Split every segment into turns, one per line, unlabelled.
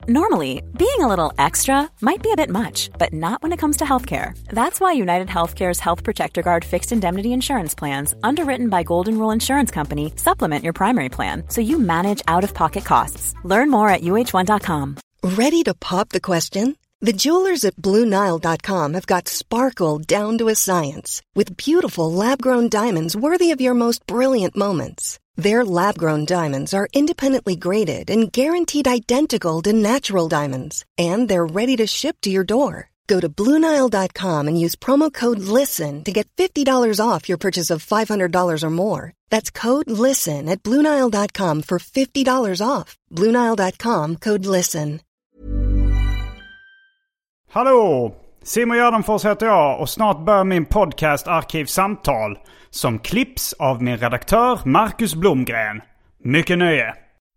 Normally, being a little extra might be a bit much, but not when it comes to healthcare. That's why United Healthcare's Health Protector Guard fixed indemnity insurance plans, underwritten by Golden Rule Insurance Company, supplement your primary plan so you manage out-of-pocket costs. Learn more at uh1.com.
Ready to pop the question? The jewelers at BlueNile.com have got sparkle down to a science with beautiful lab-grown diamonds worthy of your most brilliant moments. Their lab-grown diamonds are independently graded and guaranteed identical to natural diamonds, and they're ready to ship to your door. Go to BlueNile.com and use promo code LISTEN to get $50 off your purchase of $500 or more. That's code LISTEN at BlueNile.com for $50 off. BlueNile.com, code LISTEN.
Hallå! Simon Gärdenfors heter jag och snart börjar min podcast Arkivsamtal som klipps av min redaktör Marcus Blomgren. Mycket nöje!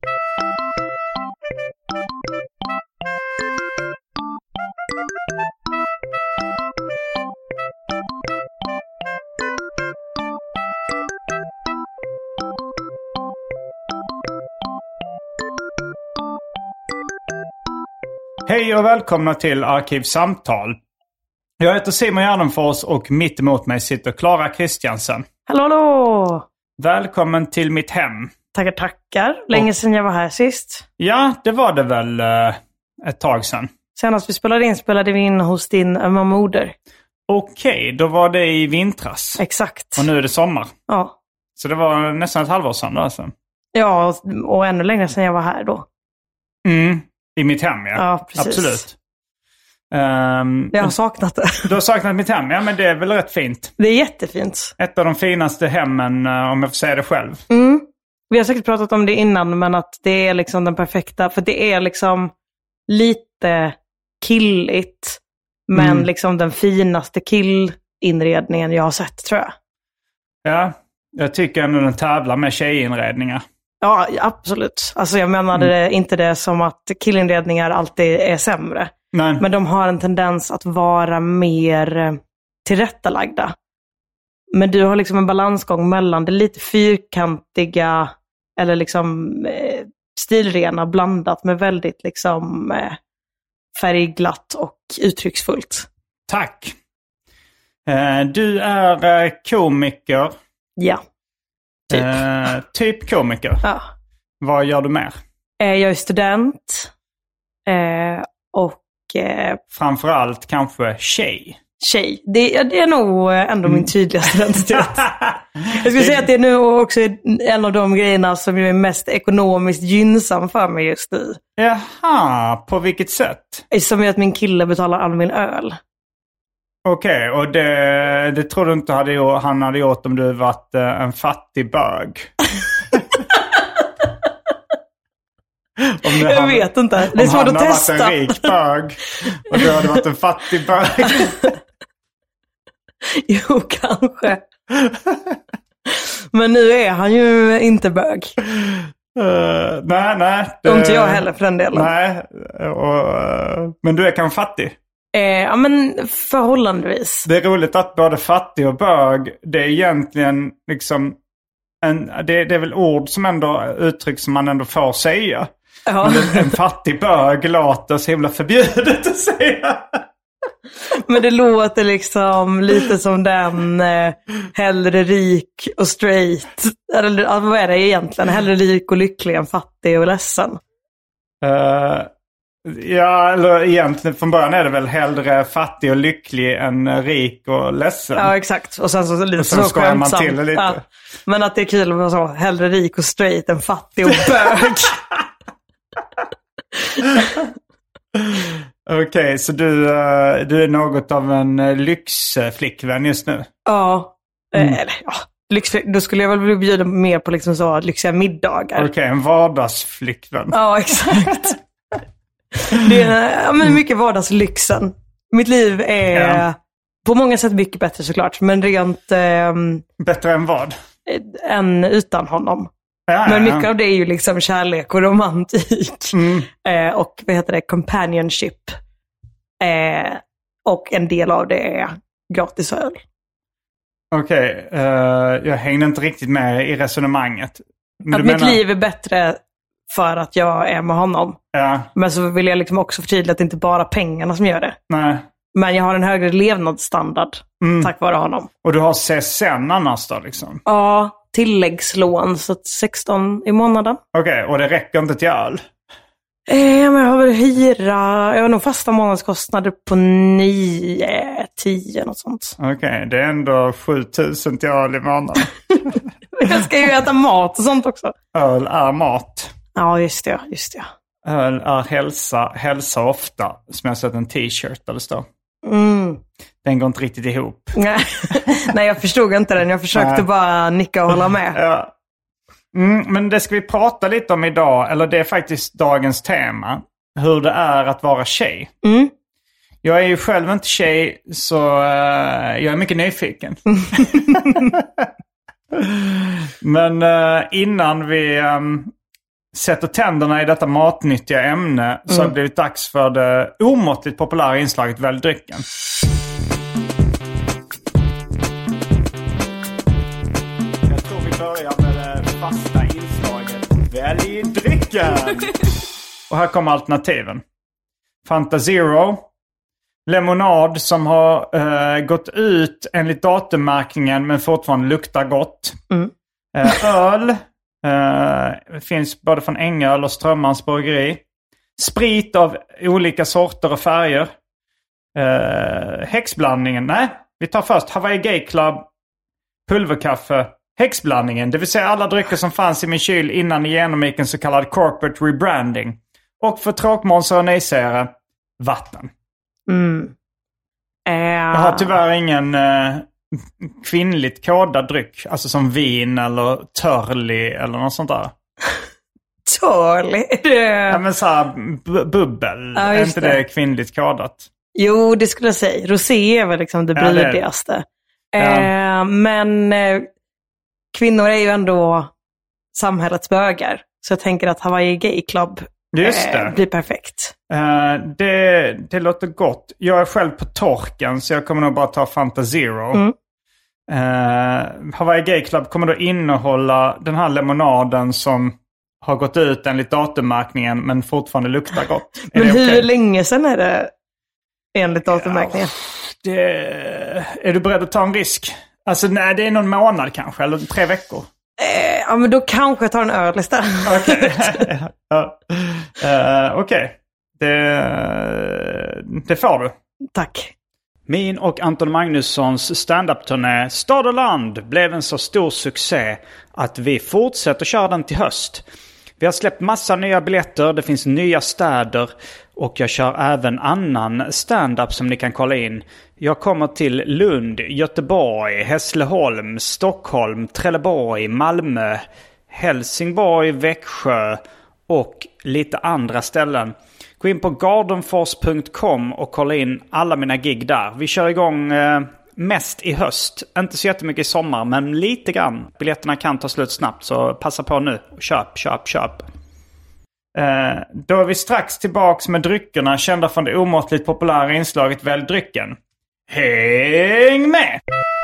Hej och välkomna till Arkivsamtal. Jag heter Simon Gärdenfors och mitt emot mig sitter Clara Kristiansen.
Hallå, hallå!
Välkommen till mitt hem.
Tackar, tackar. Länge sedan jag var här sist.
Ja, det var det väl ett tag sedan.
Senast vi spelade vi in hos din ömma moder.
Okej, då var det i vintras.
Exakt.
Och nu är det sommar.
Ja.
Så det var nästan ett halvår sedan då alltså.
Ja, och ännu längre sedan jag var här då.
Mm, i mitt hem, ja.
Ja, precis.
Absolut.
Jag har saknat det.
Du har saknat mitt hem, ja, men det är väl rätt fint.
Det är jättefint.
Ett av de finaste hemmen, om jag får säga det själv.
Mm. Vi har säkert pratat om det innan, men att det är liksom den perfekta, för det är liksom lite killigt, men liksom den finaste killinredningen jag har sett, tror jag.
Ja, jag tycker ändå den tävlar med tjejinredningar.
Ja, absolut. Alltså jag menade inte det som att killinredningar alltid är sämre.
Nej.
Men de har en tendens att vara mer tillrättalagda. Men du har liksom en balansgång mellan det lite fyrkantiga eller liksom stilrena blandat med väldigt liksom färgglatt och uttrycksfullt.
Tack. Du är komiker.
Ja. Typ.
Typ komiker.
Ja.
Vad gör du mer?
Jag är student. Och
framförallt kanske tjej.
Det är nog ändå min tydligaste identitet. Jag skulle säga att det är nu också en av de grejerna som är mest ekonomiskt gynnsam för mig just nu.
Jaha, på vilket sätt?
Som är att min kille betalar all min öl.
Okej, och det tror du inte han hade gjort om du varit en fattig bög?
Jag vet inte. Det är svårt att testa.
Om han hade varit en rik bög och du hade varit en fattig bög.
Jo, kanske. Men nu är han ju inte bög.
Nej.
Inte jag heller för den delen.
Nej, men du är kanske fattig?
Ja, men förhållandevis.
Det är roligt att både fattig och bög, det är egentligen liksom det är väl ord som ändå uttryck som man ändå får säga. Ja. Men en fattig bög låter så himla förbjudet att säga.
Men det låter liksom lite som den hellre rik och straight. Eller vad är det egentligen? Hellre rik och lycklig än fattig och ledsen.
Ja, eller egentligen från början är det väl hellre fattig och lycklig än rik och ledsen.
Ja, exakt. Och sen så lite
och sen
så
skojar man till det lite.
Ja. Men att det är kul att så hellre rik och straight än fattig och bög.
Okej, så du är något av en lyxflickvän just nu?
Ja, eller ja. Då skulle jag väl bjuda mer på liksom så lyxiga middagar.
Okej, en vardagsflickvän.
Ja, exakt. Det är mycket vardagslyxen. Mitt liv är på många sätt mycket bättre såklart. Men rent...
bättre än vad?
Än utan honom. Men mycket av det är ju liksom kärlek och romantik. Och vad heter det? Companionship. Och en del av det är gratis öl.
Okej, jag hängde inte riktigt med i resonemanget. Men
att mitt liv är bättre för att jag är med honom.
Ja.
Men så vill jag liksom också förtydliga att det inte bara är pengarna som gör det.
Nej.
Men jag har en högre levnadsstandard tack vare honom.
Och du har CSN annars då liksom?
Ja, tilläggslån. Så 16 i månaden.
Okej, och det räcker inte till öl?
Men jag har väl hyra. Jag har nog fasta månadskostnader på 9-10 något sånt.
Okej, det är ändå 7000 till öl i månaden.
Jag ska ju äta mat och sånt också.
Öl är mat.
Ja, just det.
Öl är hälsa ofta. Som jag har sett en t-shirt där det står. Den går inte riktigt ihop.
Nej, jag förstod inte den. Jag försökte bara nicka och hålla med.
Ja. Men det ska vi prata lite om idag. Eller det är faktiskt dagens tema. Hur det är att vara tjej. Jag är ju själv inte tjej, så jag är mycket nyfiken. Men innan vi sätter tänderna i detta matnyttiga ämne så har det blivit dags för det omåttligt populära inslaget Välj drycken. Jag tror vi börjar med det fasta inslaget Välj drycken. Och här kommer alternativen. Fanta Zero, lemonad som har gått ut enligt datummärkningen men fortfarande luktar gott. Öl finns både från Ängöl och Strömmans bryggeri. Sprit av olika sorter och färger. Häxblandningen, nej. Vi tar först Hawaii Gay Club, pulverkaffe, häxblandningen. Det vill säga alla drycker som fanns i min kyl innan ni genomgick en så kallad corporate rebranding. Och för tråkmånsar och nejsägare, vatten. Jag har tyvärr ingen kvinnligt kodad dryck. Alltså som vin eller törli eller något sånt där.
Törli?
Ja, men såhär bubbel. Ja, är inte det kvinnligt kodat?
Jo, det skulle jag säga. Rosé är väl liksom det blydigaste. Ja. Men kvinnor är ju ändå samhällets bögar. Så jag tänker att Hawaii Gay Club blir perfekt.
Det låter gott. Jag är själv på torken så jag kommer nog bara ta Fanta Zero. Hawaii Gay Club kommer då innehålla den här lemonaden som har gått ut enligt datummärkningen men fortfarande luktar gott.
Men hur länge sedan är det enligt datummärkningen?
Är du beredd att ta en risk? Alltså nej, det är någon månad kanske, eller 3 veckor.
Ja, men då kanske jag tar en öl istället.
Okej. Det får du.
Tack.
Min och Anton Magnussons stand-up-turné Stad och land blev en så stor succé att vi fortsätter köra den till höst. Vi har släppt massa nya biljetter, det finns nya städer och jag kör även annan stand-up som ni kan kolla in. Jag kommer till Lund, Göteborg, Hässleholm, Stockholm, Trelleborg, Malmö, Helsingborg, Växjö och lite andra ställen. Gå in på gardenfors.com och kolla in alla mina gig där. Vi kör igång mest i höst. Inte så jättemycket i sommar, men lite grann. Biljetterna kan ta slut snabbt, så passa på nu. Köp. Då är vi strax tillbaks med dryckerna kända från det omåttligt populära inslaget Välj drycken. Häng med!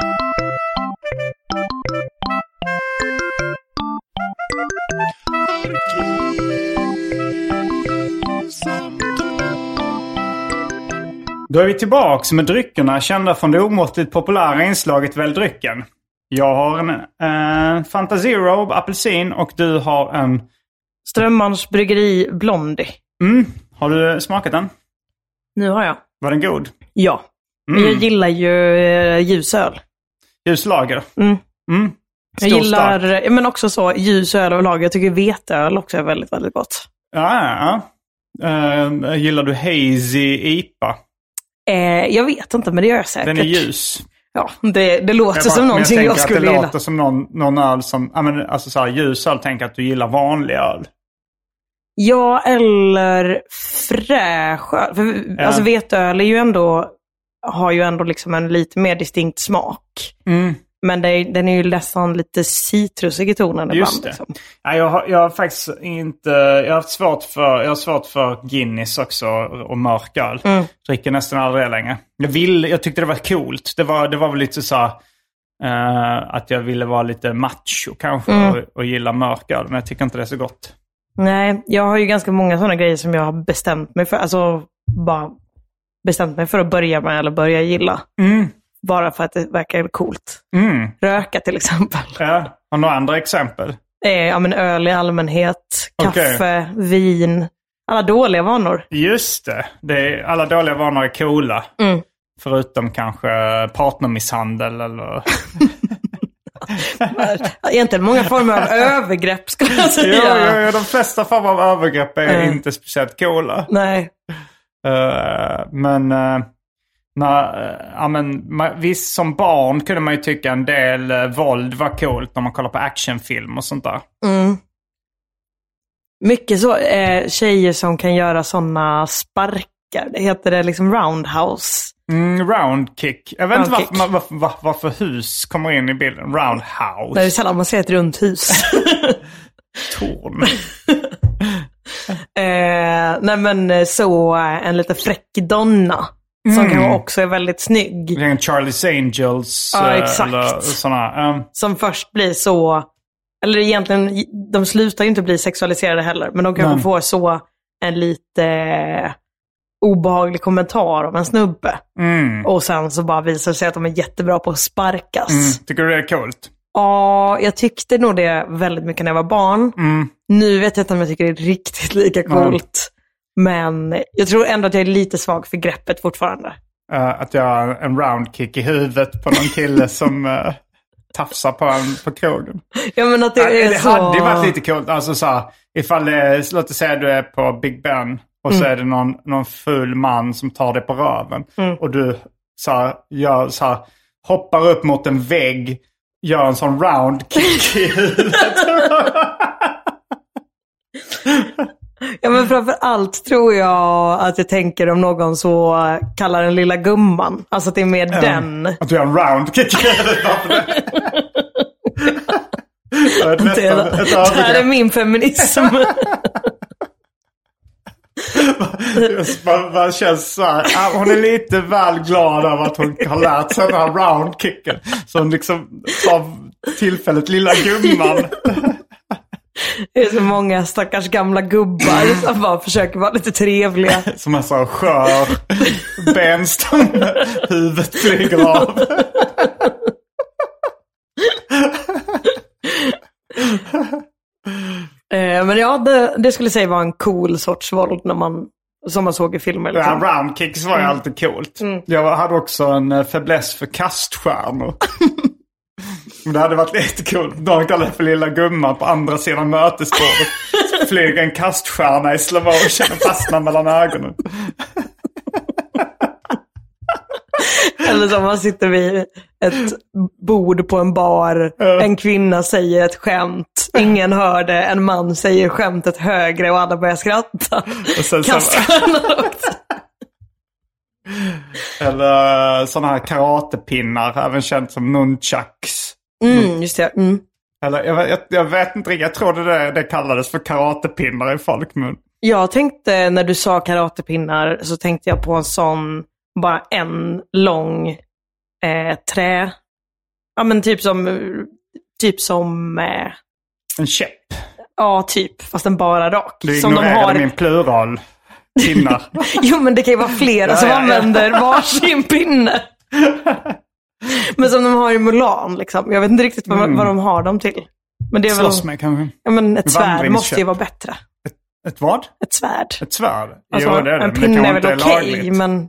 Då är vi tillbaks med dryckerna kända från det omåttligt populära inslaget Välj drycken. Jag har en Fanta Zero, apelsin, och du har en
Strömmans bryggeri Blondie.
Har du smakat den?
Nu har jag.
Var den god?
Ja. Men jag gillar ju ljusöl.
Ljuslager?
Jag gillar, men också så ljusöl överlag. Jag tycker veteöl också är väldigt, väldigt gott.
Ja. Gillar du hazy IPA?
Jag vet inte, men det gör jag säkert.
Den är ljus.
Ja, det låter som någonting jag skulle gilla. Det
låter som någon öl som, alltså så här, ljusöl, tänker att du gillar vanlig öl.
Ja, eller fräsch öl. För, alltså veteöl är ju ändå, har ju ändå liksom en lite mer distinkt smak. Men den är ju nästan lite citrusig i tonen ibland.
Just det. Liksom. Ja, jag har faktiskt inte... Jag har svårt för Guinness också och mörk öl. Dricker nästan aldrig det längre. Jag tyckte det var coolt. Det var väl lite så att jag ville vara lite macho kanske och gilla mörk öl. Men jag tycker inte det är så gott.
Nej, jag har ju ganska många sådana grejer som jag har bestämt mig för. Alltså bara bestämt mig för att börja med eller börja gilla. Bara för att det verkar coolt. Röka till exempel.
Ja, har några andra exempel?
Ja, men öl i allmänhet, kaffe, vin. Alla dåliga vanor. Just
det. Alla dåliga vanor är coola. Förutom kanske partnermisshandel eller...
Egentligen många former av övergrepp skulle jag säga.
Ja, de flesta former av övergrepp är inte speciellt coola.
Nej.
Visst, som barn kunde man ju tycka en del våld var coolt när man kollar på actionfilm och sånt där.
Mycket så. Tjejer som kan göra sådana sparkar. Det heter det liksom roundhouse.
Roundkick. Jag vet inte varför hus kommer in i bilden. Roundhouse.
Det är sällan man ser ett runt hus.
Torn.
Nej men så en lite fräck donna. Som kan också är väldigt snygg.
Charlie's Angels.
Ja, exakt.
Eller såna,
som först blir så... Eller egentligen, de slutar ju inte bli sexualiserade heller. Men de kan få så en lite obehaglig kommentar av en snubbe. Och sen så bara visar det sig att de är jättebra på att sparkas.
Tycker du det är coolt?
Ja, jag tyckte nog det väldigt mycket när jag var barn. Nu vet jag inte om jag tycker det är riktigt lika coolt. Men jag tror ändå att jag är lite svag för greppet fortfarande.
Att jag har en roundkick i huvudet på någon kille som tafsar på en på krogen.
Ja, men att det
så... hade ju varit lite coolt. Alltså så här, ifall det, låt oss säga du är på Big Ben och så är det någon full man som tar dig på röven. Och du så här, hoppar upp mot en vägg, gör en sån roundkick i huvudet.
Ja, men framför allt tror jag att jag tänker om någon så kallar den lilla gumman. Alltså att det är mer den. Att
du gör en roundkick.
Det här är min feminism.
Man känns så här, hon är lite väl glad av att hon har lärt sig den här roundkicken. Så hon liksom tar tillfället lilla gumman.
Det är så många stackars gamla gubbar som bara försöker vara lite trevliga.
Som är så skör benstam, huvudet flyger av.
Men ja, det skulle säga var en cool sorts våld som man såg i filmer.
Ja, roundkicks var ju alltid coolt. Jag hade också en fäbless för kaststjärnor. Det hade varit lite kul. De kallar det för lilla gumman på andra sidan mötesbordet. Flyger en kaststjärna i slow motion och fastnar mellan ögonen.
Eller som man sitter vid ett bord på en bar. En kvinna säger ett skämt. Ingen hör det. En man säger skämtet högre och alla börjar skratta. Kaststjärnan också.
Eller sådana här karatepinnar, även känt som nunchucks.
Just det.
Eller jag vet inte riktigt, jag tror det kallades för karatepinnar i folkmun.
Jag tänkte, när du sa karatepinnar så tänkte jag på en sån, bara en lång trä. Ja, men typ som
en käpp.
Ja, typ, fast den bara rak.
Du ignorerade min plural. Pinnar.
Jo, men det kan ju vara flera som använder varsin pinne. Men som de har i Mulan liksom. Jag vet inte riktigt vad de har dem till. Men det är
slåss med kanske.
Ja, men ett svärd måste ju vara bättre.
Ett vad?
Ett svärd.
Ett svärd?
Alltså,
jo, det är det.
En pinne är väl okej, men...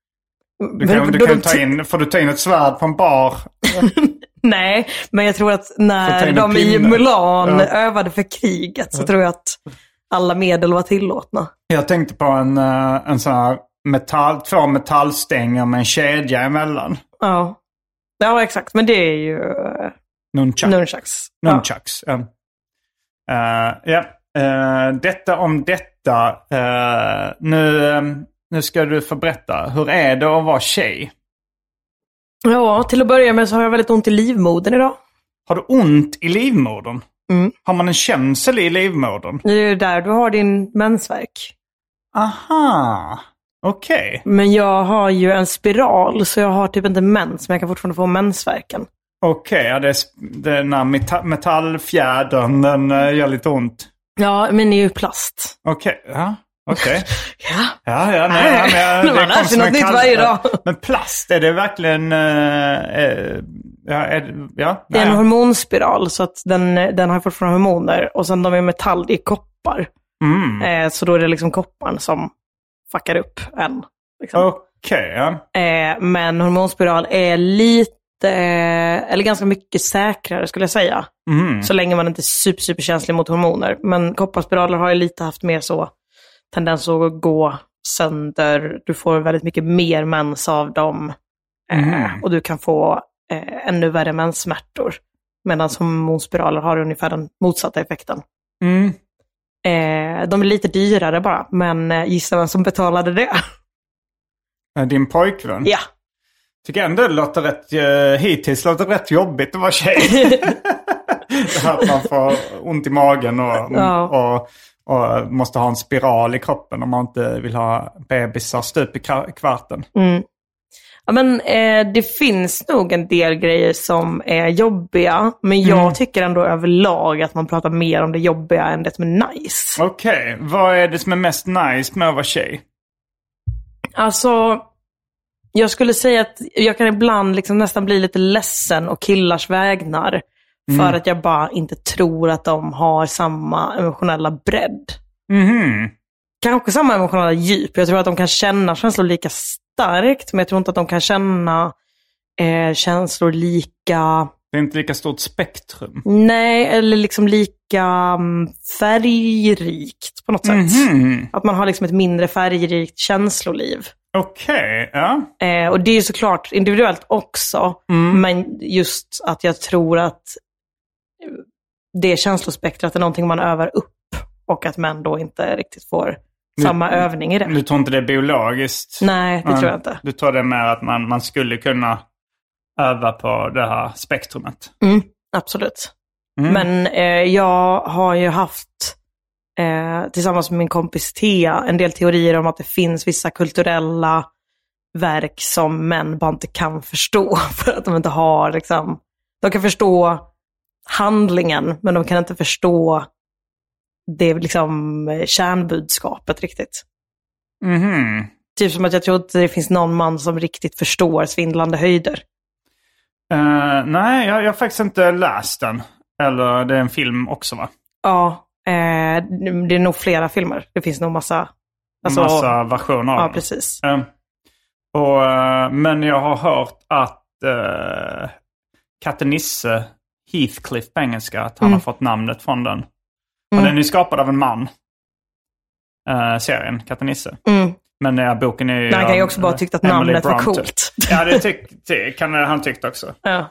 Får du ta in ett svärd på en bar?
Nej, men jag tror att när de i Mulan övade för kriget så tror jag att alla medel var tillåtna.
Jag tänkte på en sån här två metallstänger med en kedja emellan.
Ja, exakt. Men det är ju... Nunchucks.
Nunchucks. Detta om detta. Nu ska du få berätta. Hur är det att vara tjej?
Ja, till att börja med så har jag väldigt ont i livmodern idag.
Har du ont i livmodern? Har man en känsel i livmodern?
Det är där du har din mensvärk.
Aha, okej.
Men jag har ju en spiral så jag har typ inte mens, men jag kan fortfarande få mensvärken.
Okej, ja, den här metallfjädern, den gör lite ont.
Ja, men är ju plast.
Okej, ja. Okej.
Ja.
Nej,
man lär sig något nytt varje dag.
Men plast, är det verkligen...
Det är en hormonspiral, så att den har fortfarande hormoner. Och sen de är metall i koppar. Så då är det liksom kopparn som fuckar upp en. Liksom.
Okej.
Men hormonspiral är lite, eller ganska mycket säkrare skulle jag säga. Så länge man inte är superkänslig mot hormoner. Men kopparspiraler har ju lite haft mer så tendens att gå sönder. Du får väldigt mycket mer mens av dem. Och du kan få ännu värre menssmärtor. Medan hormonspiraler har ungefär den motsatta effekten. De är lite dyrare bara. Men gissa vem som betalade det?
Din pojkvän?
Ja.
Tycker ändå det låter hittills låter rätt jobbigt att vara tjej. Det här att man får ont i magen och måste ha en spiral i kroppen om man inte vill ha bebisar stup i kvarten.
Ja, men det finns nog en del grejer som är jobbiga. Men jag tycker ändå överlag att man pratar mer om det jobbiga än det som är nice.
Okej, vad är det som är mest nice med att vara tjej?
Alltså, jag skulle säga att jag kan ibland liksom nästan bli lite ledsen och killars vägnar. För att jag bara inte tror att de har samma emotionella bredd. Kanske samma emotionella djup. Jag tror att de kan känna känslor lika starkt. Men jag tror inte att de kan känna känslor lika...
Det är inte lika stort spektrum.
Nej, eller liksom lika färgrikt på något sätt. Att man har liksom ett mindre färgrikt känsloliv.
Okej, ja.
Och det är ju såklart individuellt också. Men just att jag tror att det känslospektrat är någonting man övar upp. Och att män då inte riktigt får samma övning i det.
Du tror inte det är biologiskt?
Nej, det tror jag inte.
Du tror det med att man skulle kunna öva på det här spektrumet?
Absolut. Men jag har ju haft tillsammans med min kompis Thea en del teorier om att det finns vissa kulturella verk som män bara inte kan förstå. För att de inte har liksom... De kan förstå handlingen, men de kan inte förstå det liksom kärnbudskapet riktigt. Typ som att jag tror att det finns någon man som riktigt förstår svindlande höjder.
Nej, jag har faktiskt inte läst den. Eller det är en film också, va?
Ja, det är nog flera filmer. Det finns nog massa
versioner av
ja,
den.
Precis.
Men jag har hört att Katte Nisse, Heathcliff på engelska, att han har fått namnet från den. Och den är skapad av en man. Serien, Katte Nisse. Men boken är ju...
Han kan ju också bara tyckt att namnet var coolt.
Ja, det kan han tyckt också.
Ja.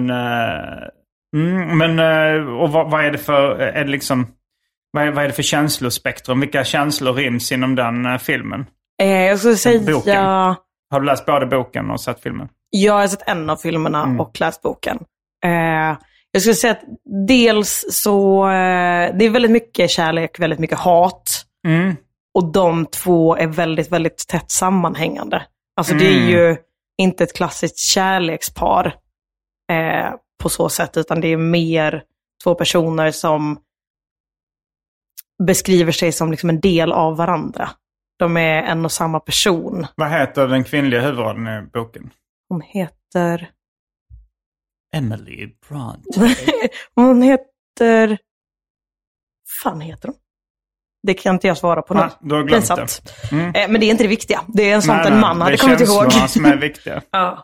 Och vad är det för... Är det liksom... Vad är det för känslospektrum? Vilka känslor ryms inom den filmen?
Jag skulle säga...
Boken. Har du läst både boken och sett filmen?
Jag har sett en av filmerna och läst boken. Jag skulle säga att dels så... det är väldigt mycket kärlek, väldigt mycket hat. Och de två är väldigt, väldigt tätt sammanhängande. Alltså det är ju inte ett klassiskt kärlekspar på så sätt. Utan det är mer två personer som beskriver sig som liksom en del av varandra. De är en och samma person. Vad
heter den kvinnliga huvudrollen i boken?
Hon heter...
Emily Bronte.
Hon heter... Fan heter hon? Det kan inte jag svara på nu.
Du har glömt det.
Men det är inte det viktiga. Det är en sånt en man hade kommit ihåg.
Det är känslorna som är viktiga.
Ja.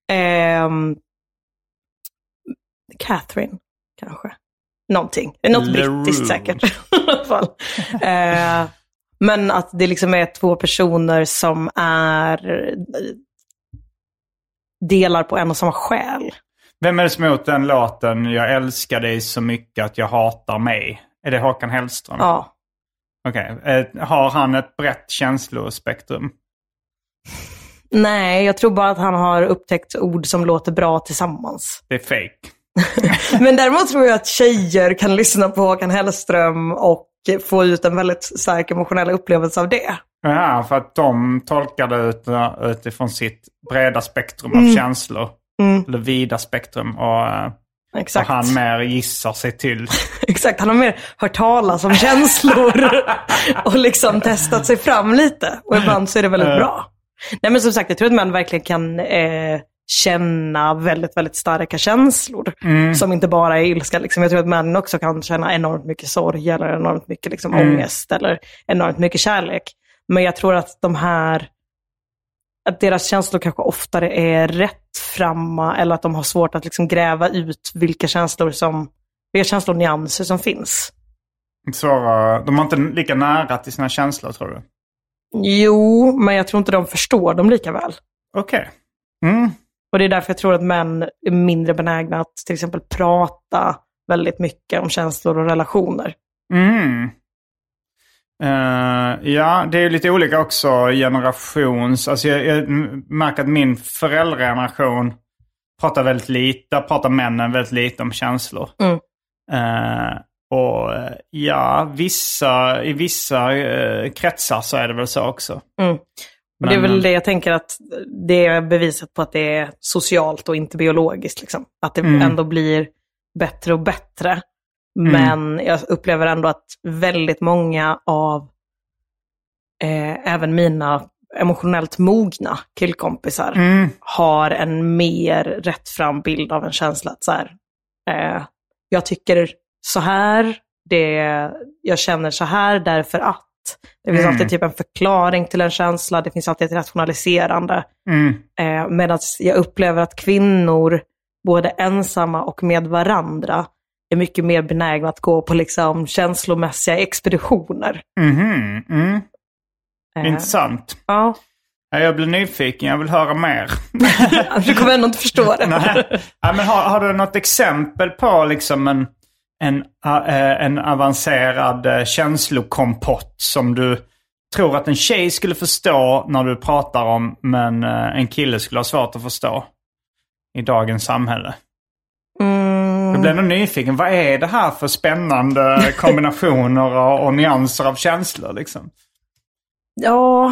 Catherine, kanske. Någonting. Något brittiskt säkert. I alla fall. Men att det liksom är två personer som är delar på en och samma själ.
Vem är det som har gjort den låten Jag älskar dig så mycket att jag hatar mig? Är det Håkan Hellström?
Ja.
Okej. Har han ett brett känslospektrum?
Nej, jag tror bara att han har upptäckt ord som låter bra tillsammans.
Det är fake.
Men däremot tror jag att tjejer kan lyssna på Håkan Hellström och få ut en väldigt stark emotionell upplevelse av det.
Ja, för att de tolkar det utifrån sitt breda spektrum av känslor. Eller vida spektrum. Och
Exakt.
Och han mer gissar sig till.
Exakt, han har mer hört talas om känslor och liksom testat sig fram lite. Och ibland så är det väldigt bra. Nej, men som sagt, jag tror att man verkligen kan känna väldigt, väldigt starka känslor. Som inte bara är ilska. Liksom. Jag tror att män också kan känna enormt mycket sorg eller enormt mycket liksom, ångest eller enormt mycket kärlek. Men jag tror att att deras känslor kanske oftare är rättframma eller att de har svårt att liksom gräva ut vilka känslonyanser som finns.
De har inte lika nära till sina känslor, tror du?
Jo, men jag tror inte de förstår dem lika väl.
Okej.
Och det är därför jag tror att män är mindre benägna att till exempel prata väldigt mycket om känslor och relationer.
Ja, det är ju lite olika också generations. Alltså jag märker att min föräldrageneration pratar väldigt lite, pratar männen väldigt lite om känslor. Och ja, i vissa kretsar så är det väl så också.
Och det är väl det jag tänker att det är bevisat på att det är socialt och inte biologiskt. Liksom. Att det ändå blir bättre och bättre. Men jag upplever ändå att väldigt många av även mina emotionellt mogna killkompisar har en mer rättfram bild av en känsla. Att så här, jag tycker så här, jag känner så här därför att. Det finns alltid typ en förklaring till en känsla. Det finns alltid ett rationaliserande. Medan jag upplever att kvinnor, både ensamma och med varandra, är mycket mer benägna att gå på liksom känslomässiga expeditioner.
Intressant.
Ja.
Jag blir nyfiken, jag vill höra mer.
Du kommer ändå inte förstå det.
Nej. Ja, men har du något exempel på liksom en avancerad känslokompott som du tror att en tjej skulle förstå när du pratar om, men en kille skulle ha svårt att förstå i dagens samhälle? Jag blir nog nyfiken. Vad är det här för spännande kombinationer och nyanser av känslor liksom?
Ja,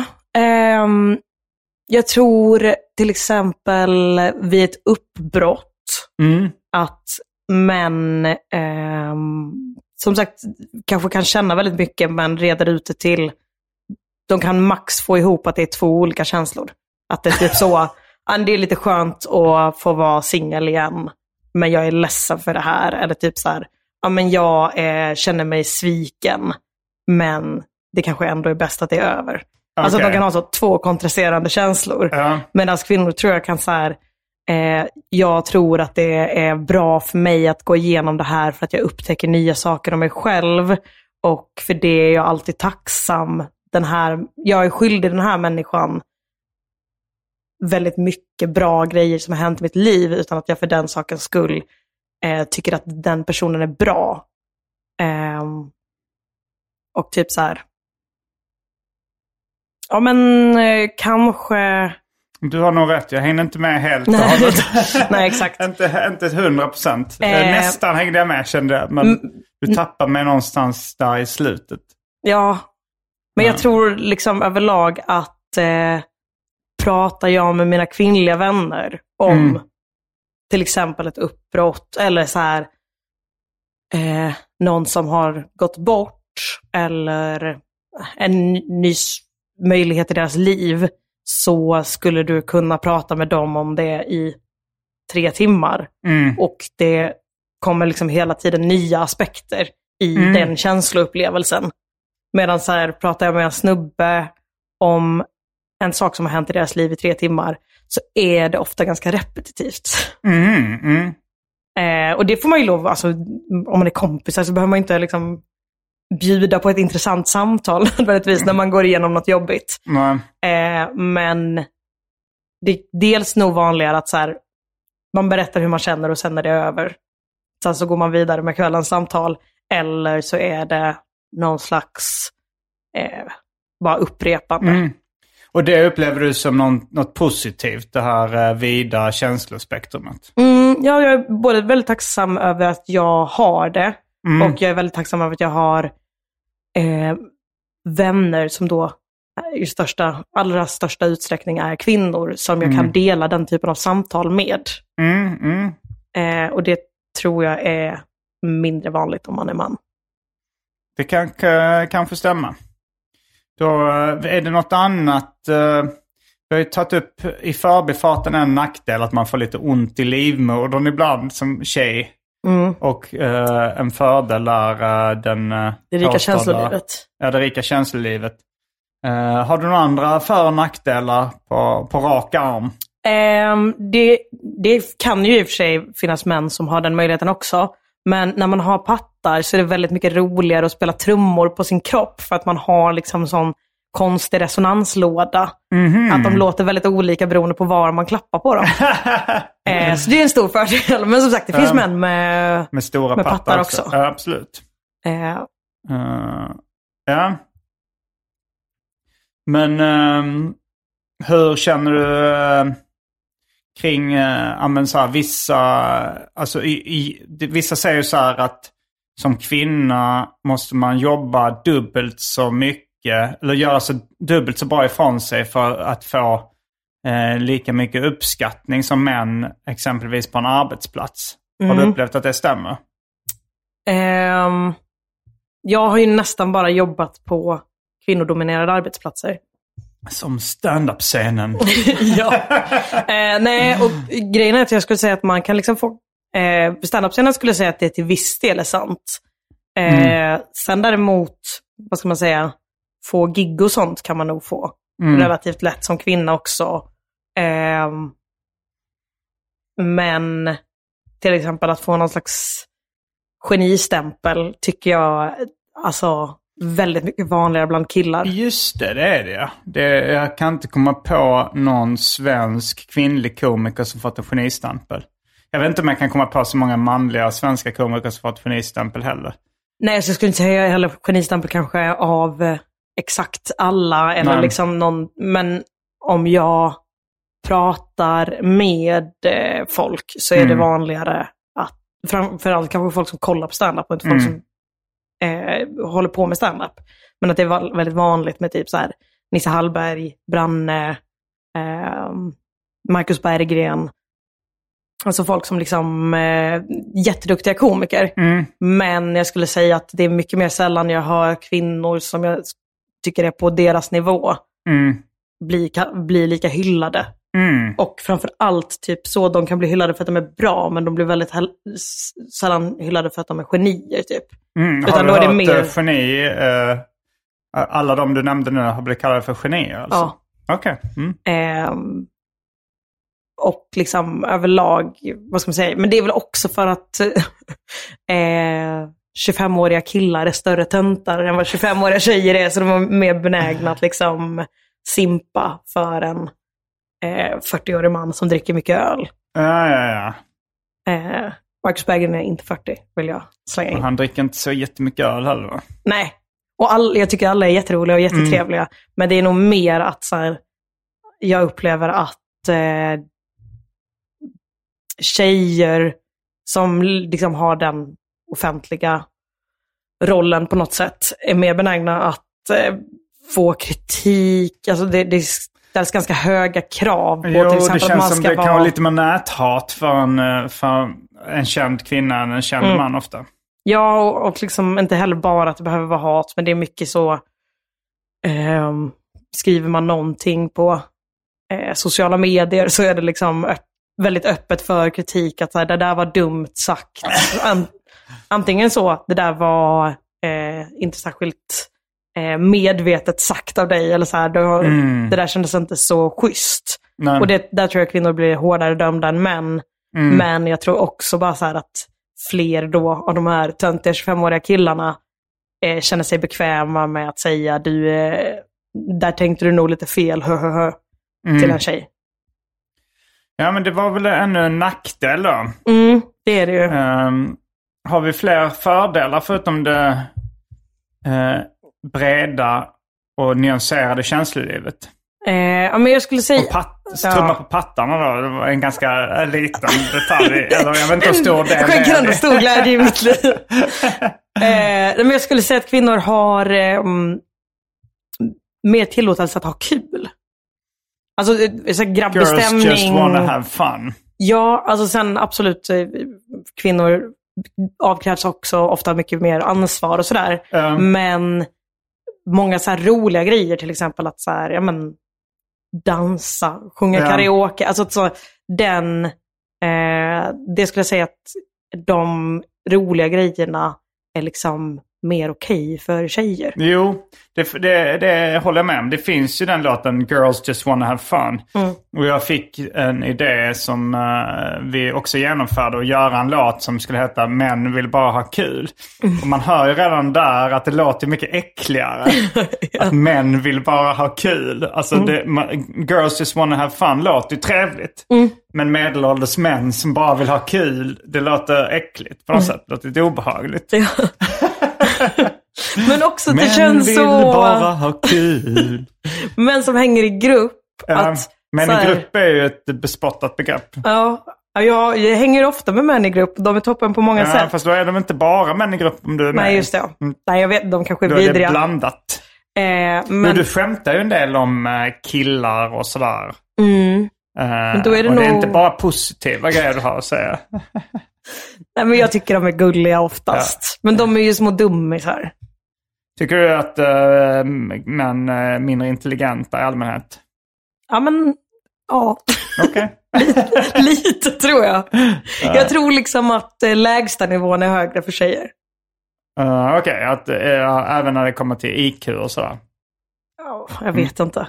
jag tror till exempel vid ett uppbrott att män som sagt kanske kan känna väldigt mycket, men reder ut det till de kan max få ihop att det är två olika känslor. Att det är typ så, det är lite skönt att få vara singel igen, men jag är ledsen för det här. Eller typ så här, ja men jag känner mig sviken, men det kanske ändå är bäst att det är över. Okay. Alltså att de kan ha så två kontrasterande känslor. Medan kvinnor tror jag kan så här, jag tror att det är bra för mig att gå igenom det här för att jag upptäcker nya saker om mig själv. Och för det är jag alltid tacksam. Jag är skyldig den här människan väldigt mycket bra grejer som har hänt i mitt liv, utan att jag för den sakens skull tycker att den personen är bra. Och typ så här. Ja men kanske...
Du har nog rätt, jag hänger inte med helt.
Nej, exakt.
inte 100%. Nästan hängde jag med, kände jag. Men du tappar mig någonstans där i slutet.
Ja, men jag tror liksom överlag att pratar jag med mina kvinnliga vänner om till exempel ett uppbrott eller så här någon som har gått bort eller en ny möjlighet i deras liv, så skulle du kunna prata med dem om det i 3 timmar. Och det kommer liksom hela tiden nya aspekter i den känsloupplevelsen. Medan så här, pratar jag med en snubbe om en sak som har hänt i deras liv i 3 timmar, så är det ofta ganska repetitivt. Och det får man ju lov, alltså, om man är kompisar så behöver man inte liksom bjuda på ett intressant samtal nödvändigtvis när man går igenom något jobbigt. Men det är dels nog vanligare att så här, man berättar hur man känner och sen är det över. Sen så går man vidare med kvällens samtal, eller så är det någon slags bara upprepande.
Och det upplever du som något positivt, det här vida känslospektrumet?
Ja, jag är både väldigt tacksam över att jag har det. Och jag är väldigt tacksam över att jag har vänner som då i allra största utsträckning är kvinnor som jag kan dela den typen av samtal med. Och det tror jag är mindre vanligt om man är man.
Det kanske stämmer. Då är det något annat. Vi har ju tagit upp i förbifarten en nackdel att man får lite ont i livmodern ibland som tjej. Och en fördel är
det rika känslolivet.
Ja, det rika känslolivet. Har du några andra för- och nackdelar på rak arm?
Det kan ju i och för sig finnas män som har den möjligheten också. Men när man har pattar så är det väldigt mycket roligare att spela trummor på sin kropp. För att man har liksom sån konstig resonanslåda. Att de låter väldigt olika beroende på var man klappar på dem. Så det är en stor fördel. Men som sagt, det finns män med
stora
pattar också.
Ja, absolut. Ja. Men hur känner du kring så här, vissa säger så här att som kvinna måste man jobba dubbelt så mycket eller göra så dubbelt så bra ifrån sig för att få lika mycket uppskattning som män exempelvis på en arbetsplats. Har du upplevt att det stämmer?
Jag har ju nästan bara jobbat på kvinnodominerade arbetsplatser.
Som stand-up-scenen.
Ja. Nej, och grejen är att jag skulle säga att man kan liksom få... stand-up-scenen skulle säga att det till viss del är sant. Sen däremot, vad ska man säga, få gig och sånt kan man nog få. Relativt lätt som kvinna också. Men till exempel att få någon slags genistämpel tycker jag alltså väldigt mycket vanligare bland killar.
Just det är det. Jag kan inte komma på någon svensk kvinnlig komiker som fått en genistämpel. Jag vet inte om jag kan komma på så många manliga svenska komiker som fått genistämpel heller.
Nej, så jag skulle inte säga heller genistämpel kanske av exakt alla eller liksom någon, men om jag pratar med folk så är det vanligare att framförallt kanske folk som kollar på stand-up och inte folk som håller på med stand-up. Men att det är väldigt vanligt med typ så här Nisse Hallberg, Branne, Marcus Berggren. Alltså folk som liksom jätteduktiga komiker. Men jag skulle säga att det är mycket mer sällan jag hör kvinnor som jag tycker är på deras nivå bli lika hyllade. Och framförallt typ så de kan bli hyllade för att de är bra, men de blir väldigt sällan hyllade för att de är genier typ.
Har du hört geni? Alla de du nämnde nu har blivit kallade för genier alltså?
Ja.
Okej.
Och liksom överlag, vad ska man säga? Men det är väl också för att 25-åriga killar är större töntar än vad 25-åriga tjejer är. Så de är mer benägna att liksom simpa för en 40-årig man som dricker mycket öl.
Ja.
Marcus Berggren är inte 40, vill jag slänga in.
Han dricker inte så jättemycket öl heller, va? Nej.
Och jag tycker alla är jätteroliga och jättetrevliga. Men det är nog mer att så här, jag upplever att tjejer som liksom har den offentliga rollen på något sätt är mer benägna att få kritik. Alltså det ställs ganska höga krav på till exempel
det känns
att man
som
ska
det kan vara lite mer näthat för en känd kvinna än en känd man ofta.
Ja, och liksom inte heller bara att det behöver vara hat, men det är mycket så skriver man någonting på sociala medier så är det liksom väldigt öppet för kritik att så här, det där var dumt sagt. Antingen så, det där var inte särskilt medvetet sagt av dig eller så här, det där kändes inte så schysst. Nej. Och där tror jag kvinnor blir hårdare dömda än män. Men jag tror också bara så här att fler då av de här töntiga 25-åriga killarna känner sig bekväma med att säga där tänkte du nog lite fel till en tjej.
Ja, men det var väl ännu en nackdel då.
Det är det ju.
Har vi fler fördelar förutom det breda och nyanserade känslolivet?
Ja, men jag skulle säga...
Strumma på pattarna då, det var en ganska liten detalj. Eller jag vet inte hur stor det är.
Det skänker ändå stor glädje i mitt liv. Men jag skulle säga att kvinnor har mer tillåtelse att ha kul. Alltså så grabbig stämning.
Girls just wanna have fun.
Ja, alltså sen absolut kvinnor avkrävs också ofta mycket mer ansvar och sådär. Men många så här roliga grejer, till exempel att så här, ja men dansa, sjunga karaoke, alltså så det skulle jag säga att de roliga grejerna är liksom mer okej för tjejer.
Jo, det håller jag med om. Det finns ju den låten Girls Just Wanna Have Fun. Och jag fick en idé som vi också genomförde, att göra en låt som skulle heta Män vill bara ha kul. Och man hör ju redan där att det låter mycket äckligare. Att män vill bara ha kul. Alltså Girls Just Wanna Have Fun låter ju trevligt. Men medelålders män som bara vill ha kul, det låter äckligt på något sätt. Det låter lite obehagligt.
Ja. Men också det känns så...
Män vill bara ha kul.
Män som hänger i grupp.
Män i grupp är ju ett bespottat begrepp.
Ja, jag hänger ofta med män i grupp. De är toppen på många sätt.
Fast då är de inte bara män i grupp om du är med.
Nej, just det. Nej, jag vet, de kanske är
då
vidriga.
Då är det blandat. Men du skämtar ju en del om killar och sådär.
Men då är det
och
nog...
det är inte bara positiva grejer du har att säga.
Nej, men jag tycker de är gulliga oftast. Men de är ju små dummisar.
Tycker du att män är mindre intelligenta i allmänhet?
Ja, men... Ja.
Okej.
lite tror jag. Jag tror liksom att lägsta nivån är högre för tjejer.
Okej, att även när det kommer till IQ och sådär.
Jag vet inte.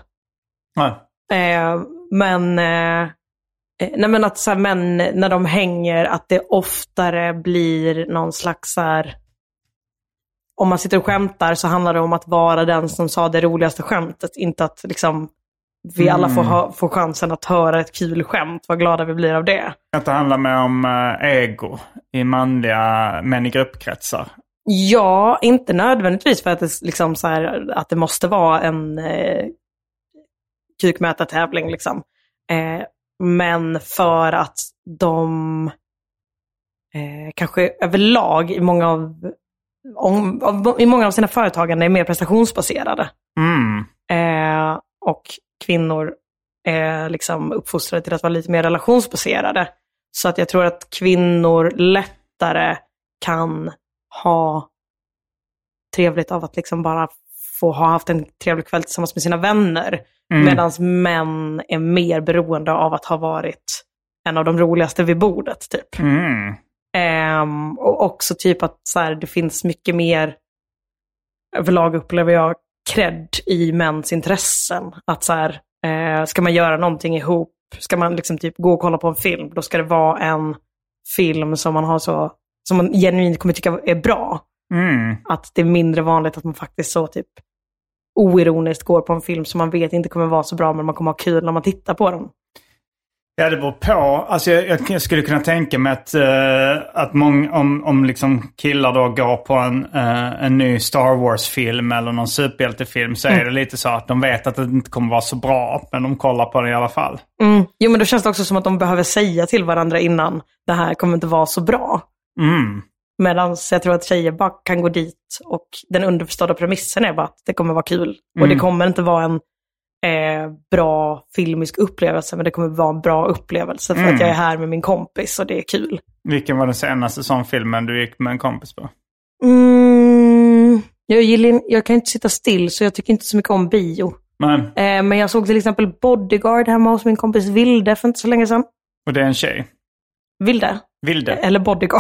Men att så här, män när de hänger, att det oftare blir någon slags så här, om man sitter och skämtar så handlar det om att vara den som sa det roligaste skämtet, inte att liksom vi alla får chansen att höra ett kul skämt, vad glada vi blir av det. Att
det handlar mer om ego i manliga män i gruppkretsar.
Ja, inte nödvändigtvis för att det liksom så här, att det måste vara en kukmätartävling liksom. Men för att de kanske överlag i många av sina företagande är mer prestationsbaserade. Och kvinnor är liksom uppfostrade till att vara lite mer relationsbaserade. Så att jag tror att kvinnor lättare kan ha trevligt av att liksom bara få ha haft en trevlig kväll tillsammans med sina vänner. Medan män är mer beroende av att ha varit en av de roligaste vid bordet typ. Och också typ att så här, det finns mycket mer överlag upplever jag cred i mäns intressen. Att så här, ska man göra någonting ihop, ska man liksom typ gå och kolla på en film, då ska det vara en film som man genuint kommer tycka är bra. Att det är mindre vanligt att man faktiskt så typ oironiskt går på en film som man vet inte kommer vara så bra, men man kommer ha kul när man tittar på den.
Ja, det beror på. Alltså jag skulle kunna tänka mig att om liksom killar då går på en ny Star Wars-film eller någon superhjältefilm, så är det lite så att de vet att det inte kommer vara så bra, men de kollar på det i alla fall.
Jo, men då känns det också som att de behöver säga till varandra innan, det här kommer inte vara så bra. Medan jag tror att tjejer bara kan gå dit och den underförstådda premissen är bara att det kommer vara kul. Och det kommer inte vara en bra filmisk upplevelse, men det kommer vara en bra upplevelse för att jag är här med min kompis och det är kul. Vilken
var den senaste sån filmen du gick med en kompis på?
Jag kan inte sitta still, så jag tycker inte så mycket om bio. Men jag såg till exempel Bodyguard hemma hos min kompis Vilde för inte så länge sedan.
Och det är en tjej?
Vilde. Eller Bodyguard.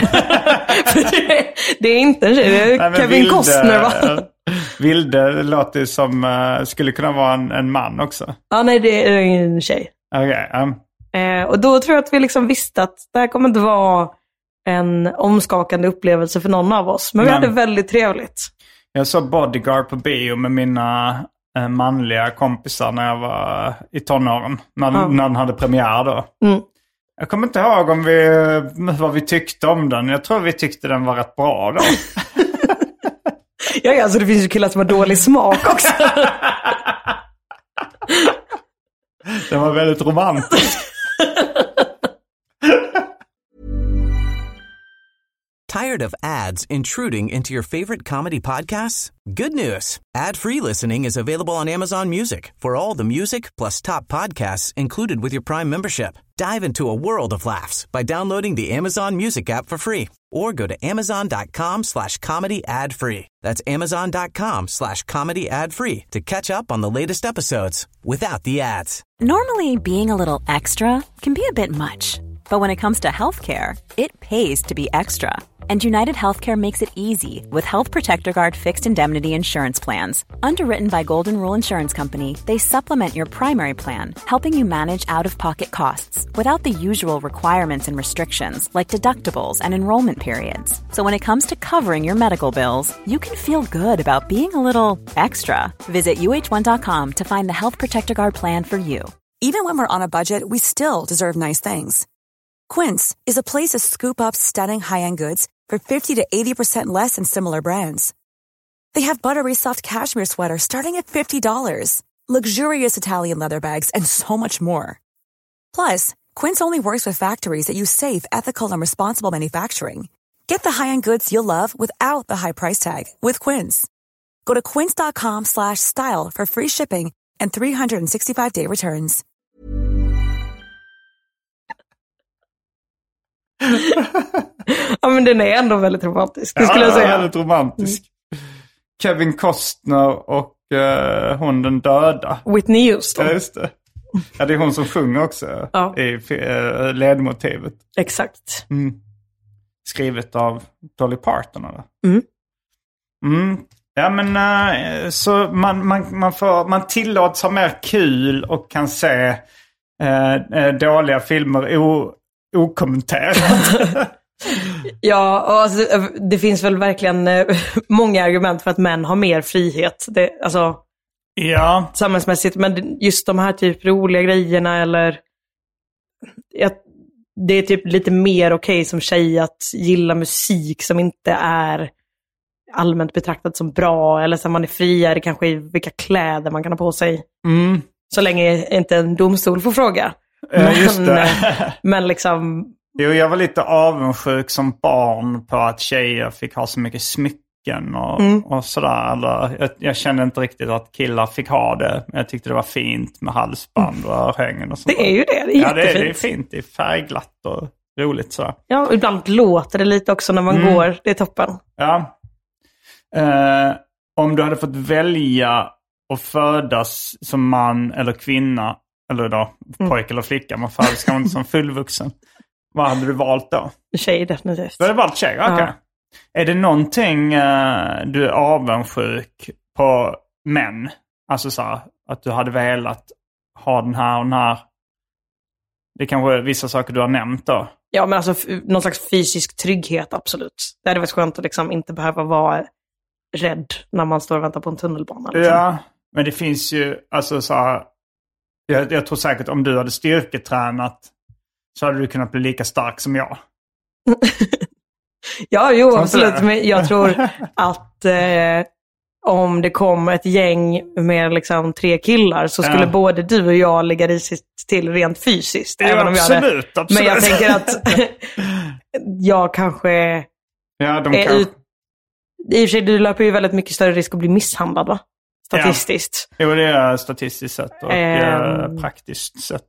det är inte en tjej, det är Kevin Costner, va?
Vilde låter som skulle kunna vara en man också.
Ja, nej, det är en tjej. Och då tror jag att vi liksom visste att det här kommer inte vara en omskakande upplevelse för någon av oss. Men vi hade väldigt trevligt.
Jag såg Bodyguard på bio med mina manliga kompisar när jag var i tonåren. När den hade premiär då. Jag kommer inte ihåg vad vi tyckte om den. Jag tror vi tyckte den var rätt bra då.
Ja, alltså det finns ju killar som har dålig smak också.
Den var väldigt romantisk.
Tired of ads intruding into your favorite comedy podcasts? Good news. Ad-free listening is available on Amazon Music for all the music plus top podcasts included with your Prime membership. Dive into a world of laughs by downloading the Amazon Music app for free or go to amazon.com/comedy ad free. That's amazon.com/comedy ad free to catch up on the latest episodes without the ads.
Normally, being a little extra can be a bit much. But when it comes to healthcare, it pays to be extra. And United Healthcare makes it easy with Health Protector Guard fixed indemnity insurance plans. Underwritten by Golden Rule Insurance Company, they supplement your primary plan, helping you manage out-of-pocket costs without the usual requirements and restrictions like deductibles and enrollment periods. So when it comes to covering your medical bills, you can feel good about being a little extra. Visit uh1.com to find the Health Protector Guard plan for you.
Even when we're on a budget, we still deserve nice things. Quince is a place to scoop up stunning high-end goods for 50 to 80% less than similar brands. They have buttery soft cashmere sweaters starting at $50, luxurious Italian leather bags, and so much more. Plus, Quince only works with factories that use safe, ethical, and responsible manufacturing. Get the high-end goods you'll love without the high price tag with Quince. Go to quince.com/style for free shipping and 365-day returns.
Ja, men den är ändå väldigt romantisk. Det skulle jag säga.
Väldigt romantisk. Kevin Costner och hon den döda.
Whitney Houston.
Ja, just det. Ja, det är hon som sjunger också i ledmotivet.
Exakt.
Skrivet av Dolly Parton, eller? Ja, men så man tillåts ha mer kul och kan se dåliga filmer okommenterat.
Ja, alltså, det finns väl verkligen många argument för att män har mer frihet.
Ja.
Samhällsmässigt, men just de här typ roliga grejerna eller det är typ lite mer okej som tjej att gilla musik som inte är allmänt betraktat som bra, eller så man är friare kanske i vilka kläder man kan ha på sig. Så länge inte en domstol får fråga. Men liksom...
Jo, jag var lite avundsjuk som barn på att tjejer fick ha så mycket smycken och sådär. Eller, jag kände inte riktigt att killar fick ha det. Jag tyckte det var fint med halsband och örhängen och sånt.
Det är ju det, det är jättefint.
Det är fint, det är färgglatt och roligt så.
Ja, och ibland låter det lite också när man går, det är toppen.
Ja. Om du hade fått välja att födas som man eller kvinna, eller då pojke eller flicka, man föds kanske inte som fullvuxen. Vad hade du valt då?
Tjej, definitivt.
Du hade valt tjej, okej. Okay. Är det någonting du är avundsjuk på män? Alltså så här, att du hade velat ha den här och den här. Det är kanske vissa saker du har nämnt då.
Ja, men alltså någon slags fysisk trygghet, absolut. Det hade varit skönt att liksom inte behöva vara rädd när man står och väntar på en tunnelbana. Liksom. Ja,
men det finns ju, alltså så här, jag tror säkert om du hade styrketränat så hade du kunnat bli lika stark som jag.
Ja, jo, absolut. Men jag tror att om det kom ett gäng med liksom 3 killar så skulle både du och jag ligga risigt till rent fysiskt.
Ja, även om absolut.
Men jag tänker att jag kanske...
Ja, de kan...
I och för sig, du löper ju väldigt mycket större risk att bli misshandlad, va? Statistiskt.
Ja. Jo, det är statistiskt sett och praktiskt sett.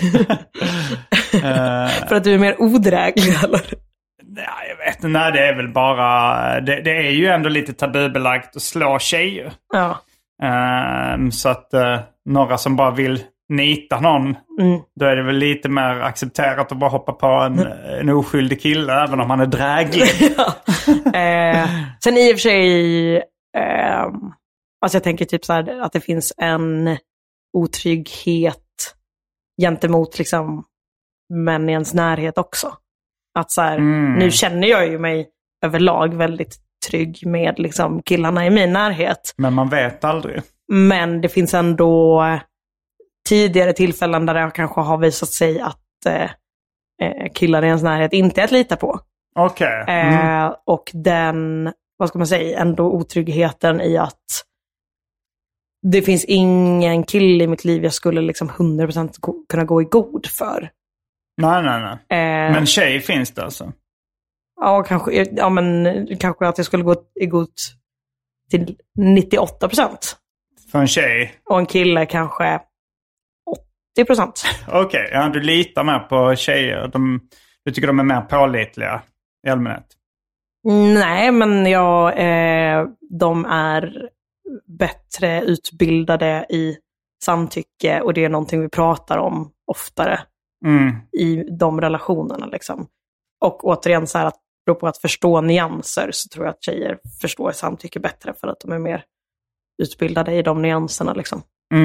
För att du är mer odräglig, eller?
Nej, jag vet inte. Nej, det är väl bara... Det är ju ändå lite tabubelagt att slå tjejer.
Ja.
Så att några som bara vill nita någon, då är det väl lite mer accepterat att bara hoppa på en oskyldig kille, även om han är dräglig.
Ja. Sen i och för sig... alltså jag tänker typ så här att det finns en otrygghet gentemot liksom män i ens närhet också. Att så här, nu känner jag ju mig överlag väldigt trygg med liksom killarna i min närhet.
Men man vet aldrig.
Men det finns ändå tidigare tillfällen där det kanske har visat sig att killar i ens närhet inte är att lita på.
Okej.
Och den, vad ska man säga, ändå otryggheten i att det finns ingen kille i mitt liv jag skulle liksom 100% kunna gå i god för.
Nej. Men tjej finns det alltså?
Ja, kanske att jag skulle gå i god till 98%.
För en tjej?
Och en kille kanske 90%.
Okej, ja, du litar mer på tjejer. Du tycker de är mer pålitliga i allmänhet?
Nej, men de är bättre utbildade i samtycke och det är någonting vi pratar om oftare i de relationerna. Liksom. Och återigen, så här, att beror på att förstå nyanser, så tror jag att tjejer förstår samtycke bättre för att de är mer utbildade i de nyanserna. Liksom.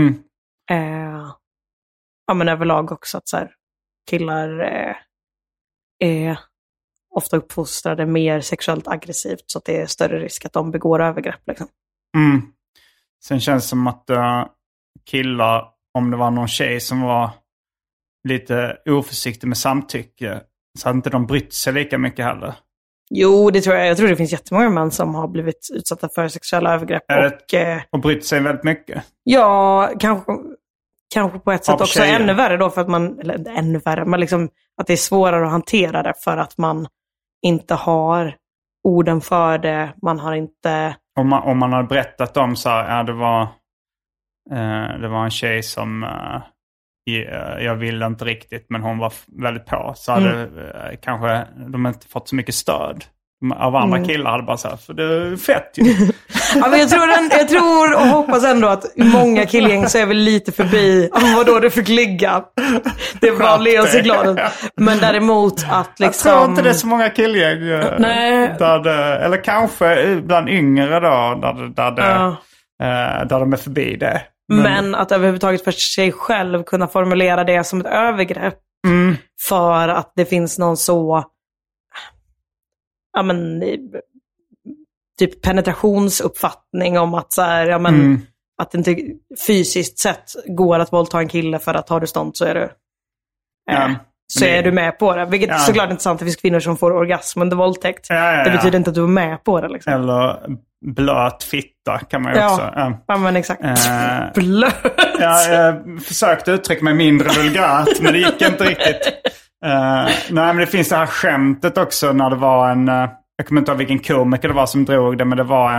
Ja, men överlag också att så här, killar är ofta uppfostrade mer sexuellt aggressivt, så att det är större risk att de begår övergrepp. Liksom.
Sen känns det som att killar, om det var någon tjej som var lite oförsiktig med samtycke, så hade inte de brytt sig lika mycket heller.
Jo, det tror jag. Jag tror det finns jättemånga män som har blivit utsatta för sexuella övergrepp.
Och brytt sig väldigt mycket.
Ja, kanske på ett sätt också tjejer. Ännu värre då, för att eller ännu värre, men liksom att det är svårare att hantera det för att man inte har orden för det, man har inte...
Om man har berättat om så här, ja, det var en tjej som jag ville inte riktigt, men hon var väldigt på, så hade kanske de inte fått så mycket stöd av andra killar. Hade bara så här, för det är fett ju.
Ja, men jag tror och hoppas ändå att många killgäng så är väl lite förbi vadå det fick ligga. Det var le sig glad. Men däremot att liksom...
Jag tror inte det är så många killgäng.
Nej.
Eller kanske bland yngre då, där de är förbi det.
Men att överhuvudtaget för sig själv kunna formulera det som ett övergrepp för att det finns någon så... Ja, men typ penetrationsuppfattning om att så här, ja, men att det inte fysiskt sett går att våldta en kille för att har du stånd så är du är du med på det. Vilket såklart inte sant, det finns kvinnor som får orgasm under våldtäkt. Det betyder inte att du är med på det. Liksom.
Eller blöt fitta kan man ju också.
Ja, men exakt. Blöt.
Jag försökte uttrycka mig mindre vulgärt, men det gick inte riktigt. Nej, men det finns det här skämtet också när det var jag kommer inte ihåg vilken komiker det var som drog det, men det var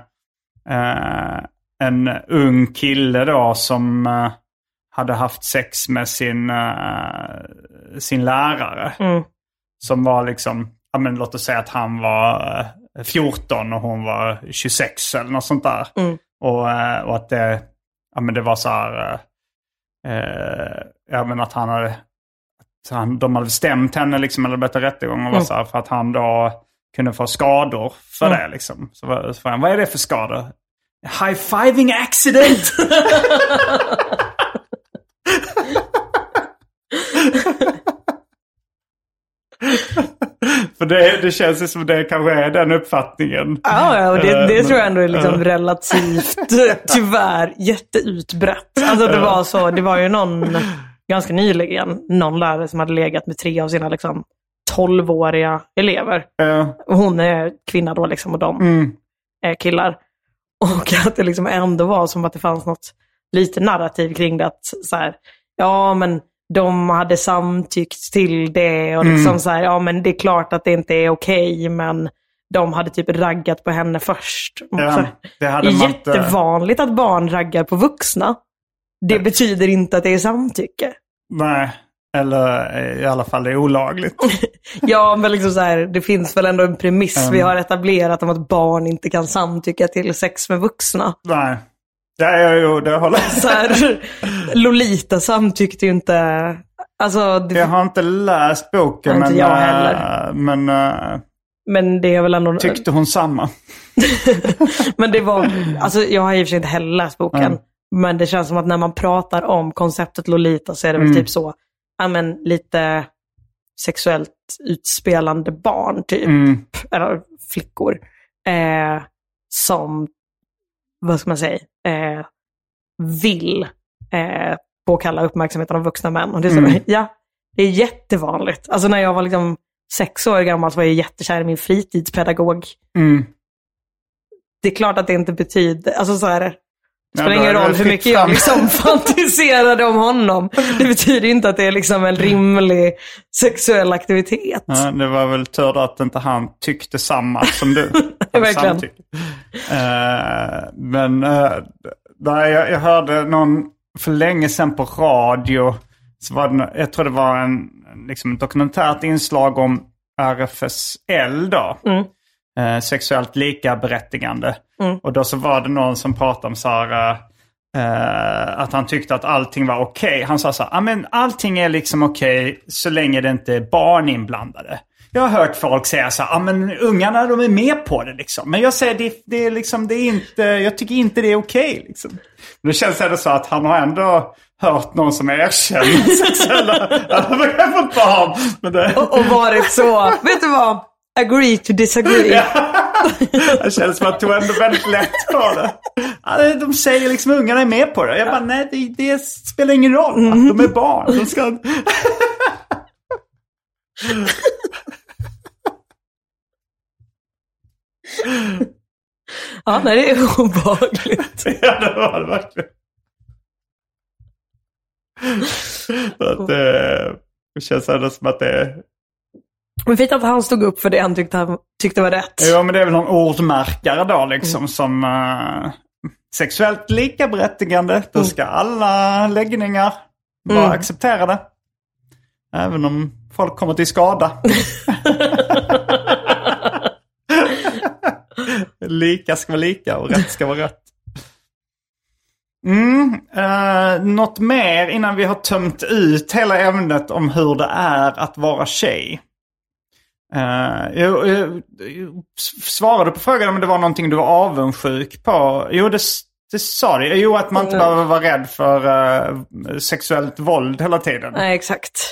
en ung kille då som hade haft sex med sin lärare. Som var liksom, ja, men låt oss säga att han var 14 och hon var 26 eller något sånt där. Och att det, ja, men det var så här, ja, men att han hade... Så de hade stämt henne liksom, eller bättre rättegång och var så här, för att han då kunde få skador för det liksom. Så han, vad är det för skador? High-fiving accident! För det känns ju som det kanske är den uppfattningen.
Ja, och det tror jag ändå är liksom relativt, tyvärr, jätteutbrett. Alltså det var ju någon... Ganska nyligen, någon lärare som hade legat med 3 av sina liksom 12-åriga elever. Och hon är kvinna då liksom, och de är killar. Och att det liksom ändå var som att det fanns något lite narrativ kring det. Att så här, ja men de hade samtyckt till det. Och liksom så här, ja men det är klart att det inte är okej, men de hade typ raggat på henne först. Det är jättevanligt att barn raggar på vuxna. Det betyder inte att det är samtycke.
Nej, eller i alla fall det är olagligt.
Ja, men liksom så här, det finns väl ändå en premiss vi har etablerat om att barn inte kan samtycka till sex med vuxna.
Nej, det håller jag.
Så här, Lolita samtyckte ju inte... Alltså,
jag har inte läst boken,
inte jag heller. Men det är väl ändå...
Tyckte hon samma?
Men det var... Alltså, jag har i och för sig inte heller läst boken. Men det känns som att när man pratar om konceptet Lolita så är det väl typ så, ja men lite sexuellt utspelande barn typ, eller flickor, som, vad ska man säga, vill påkalla uppmärksamheten av vuxna män. Och det är så, det är jättevanligt. Alltså när jag var liksom 6 år gammal så var jag jättekär i min fritidspedagog. Det är klart att det inte betyder, alltså så här. Det spelar ingen roll hur mycket jag liksom fantiserade om honom. Det betyder inte att det är liksom en rimlig sexuell aktivitet.
Ja, det var väl tur att inte han tyckte samma som du.
Verkligen.
Men jag hörde någon för länge sedan på radio. Så var det, jag tror det var en dokumentärt inslag om RFSL då. Sexuellt likaberättigande. Och då så var det någon som pratade om så här, att han tyckte att allting var okej. Han sa så här, men allting är liksom okej så länge det inte är barn inblandade. Jag har hört folk säga så här, men ungarna de är med på det liksom. Men jag säger jag tycker inte det är okej liksom. Det känns ändå så att han har ändå hört någon som erkänner sexuella övergrepp mot barn.
Och varit så, vet du vad? Agree to disagree.
Det känns som att du ändå väldigt lätt på det. De säger liksom ungarna är med på det. Jag bara, nej det spelar ingen roll. De är barn. De ska...
Ja, nej, det är obehagligt.
Ja, det var det verkligen. Det känns ändå som att det är...
Men fint att han stod upp för det han tyckte var rätt.
Ja, men det är väl någon ordmärkare då liksom som sexuellt likaberättigande. Då ska alla läggningar vara accepterade. Även om folk kommer till skada. Lika ska vara lika och rätt ska vara rätt. Något mer innan vi har tömt ut hela ämnet om hur det är att vara tjej. Jag svarade på frågan om det var någonting du var avundsjuk på. Jo, det sa det. Jo, att man inte behöver vara rädd för sexuellt våld hela tiden.
Nej, exakt.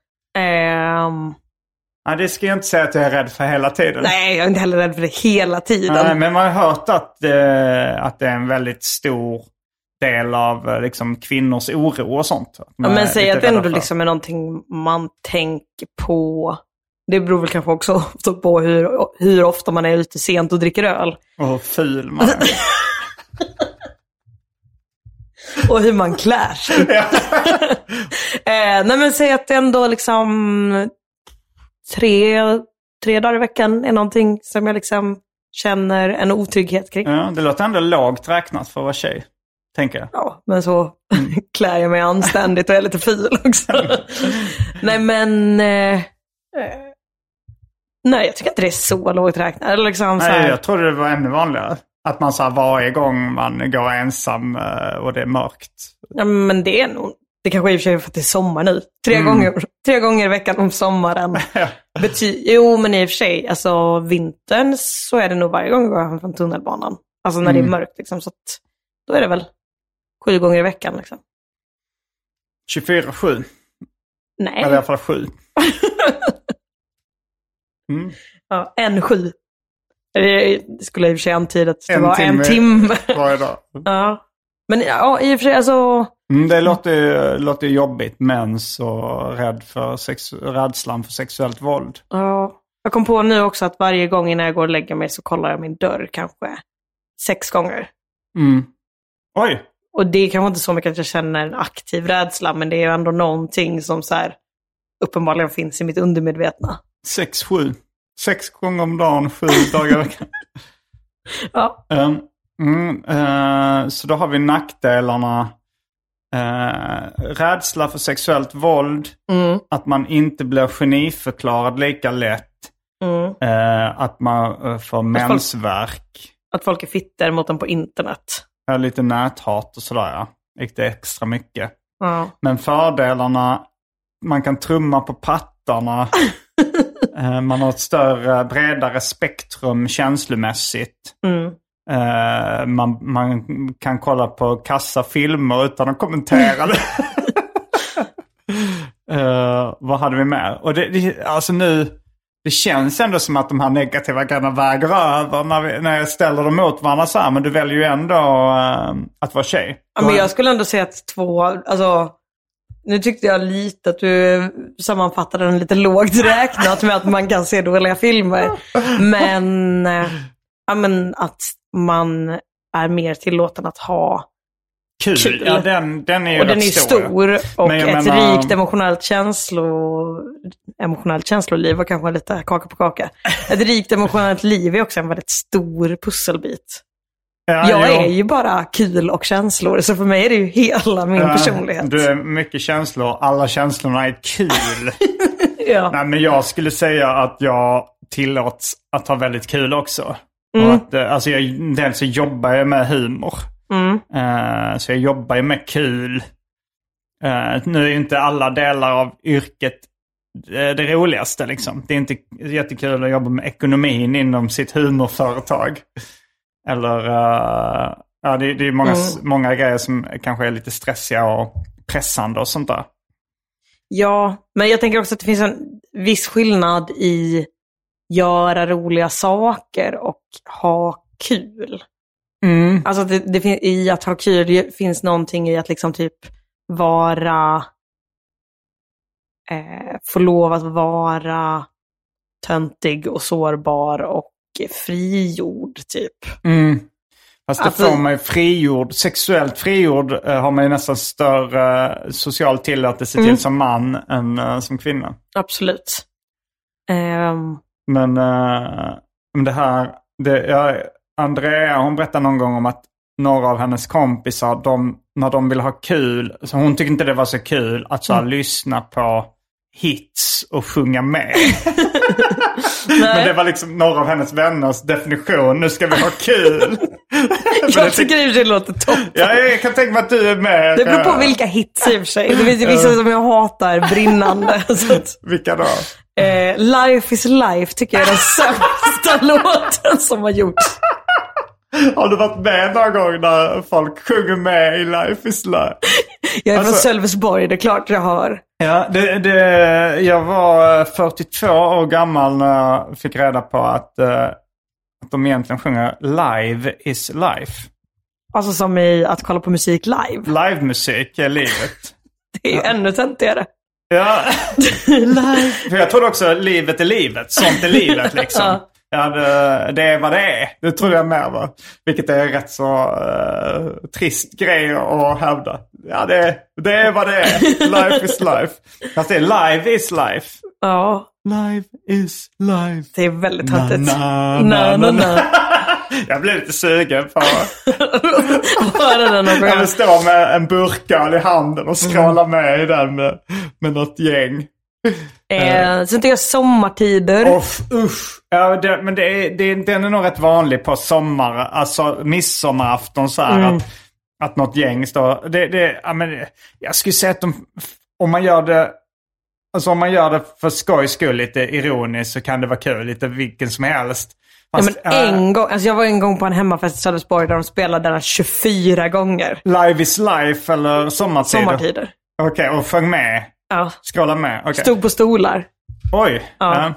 Nej, det ska jag inte säga att jag är rädd för hela tiden.
Nej, jag är inte heller rädd för det hela tiden.
Nej, men man har hört att det är en väldigt stor del av liksom, kvinnors oro och sånt.
Ja, men säg att det ändå liksom är någonting man tänker på. Det beror väl kanske också på hur ofta man är ute sent och dricker öl.
Och hur ful man är.
Och hur man klär sig. Nej, men säg att det ändå liksom... Tre dagar i veckan är någonting som jag liksom känner en otrygghet kring.
Ja, det låter ändå lågt räknat för att vara tjej, tänker jag.
Ja, men så klär jag mig anständigt och är lite ful också. Nej, men... nej, jag tycker inte det är så lågt räknat. Eller liksom,
nej,
så här...
jag tror det var ännu vanligare. Att man sa varje gång man går ensam och det är mörkt.
Ja, men det är nog... Det kanske i och för sig för att det är sommar nu. Tre gånger i veckan om sommaren. Jo, men i och för sig, alltså vintern så är det nog varje gång jag går från tunnelbanan. Alltså när det är mörkt liksom, så att då är det väl 7 gånger i veckan liksom.
24/7?
Nej.
Eller i alla fall 7.
Ja, 1/7. Det skulle i och för sig antyda att det var en timme.
Varje dag.
Ja. Men ja, i och för sig alltså...
Det låter jobbigt, men så rädslan för sexuellt våld.
Ja, jag kom på nu också att varje gång innan jag går och lägger mig så kollar jag min dörr kanske 6 gånger.
Oj!
Och det är kanske inte så mycket att jag känner en aktiv rädsla, men det är ändå någonting som så här uppenbarligen finns i mitt undermedvetna.
6-7. 6 gånger om dagen, 7 dagar i veckan.
Ja.
Så då har vi nackdelarna. Rädsla för sexuellt våld. Att man inte blir geniförklarad lika lätt. Att man får mensvärk.
Att folk är fitter mot dem på internet.
Lite näthat och sådär, ja. Inte extra mycket. Men fördelarna, man kan trumma på pattarna. Man har ett bredare spektrum känslomässigt. Man kan kolla på kassa filmer utan att kommentera det. Vad hade vi med? Och alltså nu, det känns ändå som att de här negativa grejerna väger över när jag ställer dem mot varandra så här. Men du väljer ju ändå att vara tjej. Ja,
men jag skulle ändå säga att alltså... Nu tyckte jag lite att du sammanfattade den lite lågt räknat med att man kan se dåliga filmer. Men att man är mer tillåten att ha kul.
Ja, den är ju
och den är stor. Och ett rikt emotionellt känsloliv och kanske lite kaka på kaka. Ett rikt emotionellt liv är också en väldigt stor pusselbit. Jag är ju bara kul och känslor, så för mig är det ju hela min personlighet.
Du är mycket känslor, alla känslorna är kul.
Ja.
Nej, men jag skulle säga att jag tillåts att ha väldigt kul också. Och att, alltså dels så jobbar jag med humor. Så jag jobbar ju med kul. Nu är ju inte alla delar av yrket det roligaste liksom. Det är inte jättekul att jobba med ekonomin inom sitt humorföretag. Eller det är många grejer som kanske är lite stressiga och pressande och sånt där. Ja,
men jag tänker också att det finns en viss skillnad i göra roliga saker och ha kul. Alltså det i att ha kul, det finns någonting i att liksom typ vara få lov att vara töntig och sårbar och frigjord typ.
Fast det får man ju frigjord, sexuellt frigjord har man ju nästan större social tillåtelse till som man än som kvinna.
Absolut.
Men det här, Andrea, hon berättade någon gång om att några av hennes kompisar, när de vill ha kul, så hon tyckte inte det var så kul att så lyssna på hits och sjunga med. Men det var liksom några av hennes vänners definition. Nu ska vi ha kul.
Jag tycker det låter toppen.
Jag kan tänka mig att du är med.
Det beror på vilka hits i och för sig. Det finns vissa som jag hatar brinnande.
Vilka då?
Life is Life tycker jag är den sämsta låten som har gjorts.
Har du varit med någon gång när folk sjunger med i Life is Life?
Jag är från Sölvesborg, det är klart jag har.
Ja, jag var 42 år gammal när jag fick reda på att de egentligen sjunger Live is Life.
Alltså som i att kolla på musik live.
Live-musik är livet.
Det är ju ännu töntigare.
Ja, för jag trodde också livet är livet, sånt är livet liksom. Ja, det är vad det är. Det tror jag med, va? Vilket är rätt så trist grej att hävda. Ja, det är vad det är. Life is life. Fast det är live is life.
Ja.
Live is life.
Det är väldigt hattigt.
Na. Jag blev lite sugen på jag vill stå med en burköl i handen och skala med i den med något gäng.
Sen tycker jag sommartider.
Ja, den är nog rätt vanlig på sommar. Alltså midsommarafton så här att något gäng står. Jag skulle säga att om man gör det för skojs skull, lite ironiskt, så kan det vara kul. Lite vilken som helst. Fast,
en gång, alltså jag var en gång på en hemmafest i Sölvesborg där de spelade den 24 gånger.
Live is life eller sommartider? Okej, och sjöng med.
Ja.
Skrolla med. Okay.
Stod på stolar.
Oj. Ja.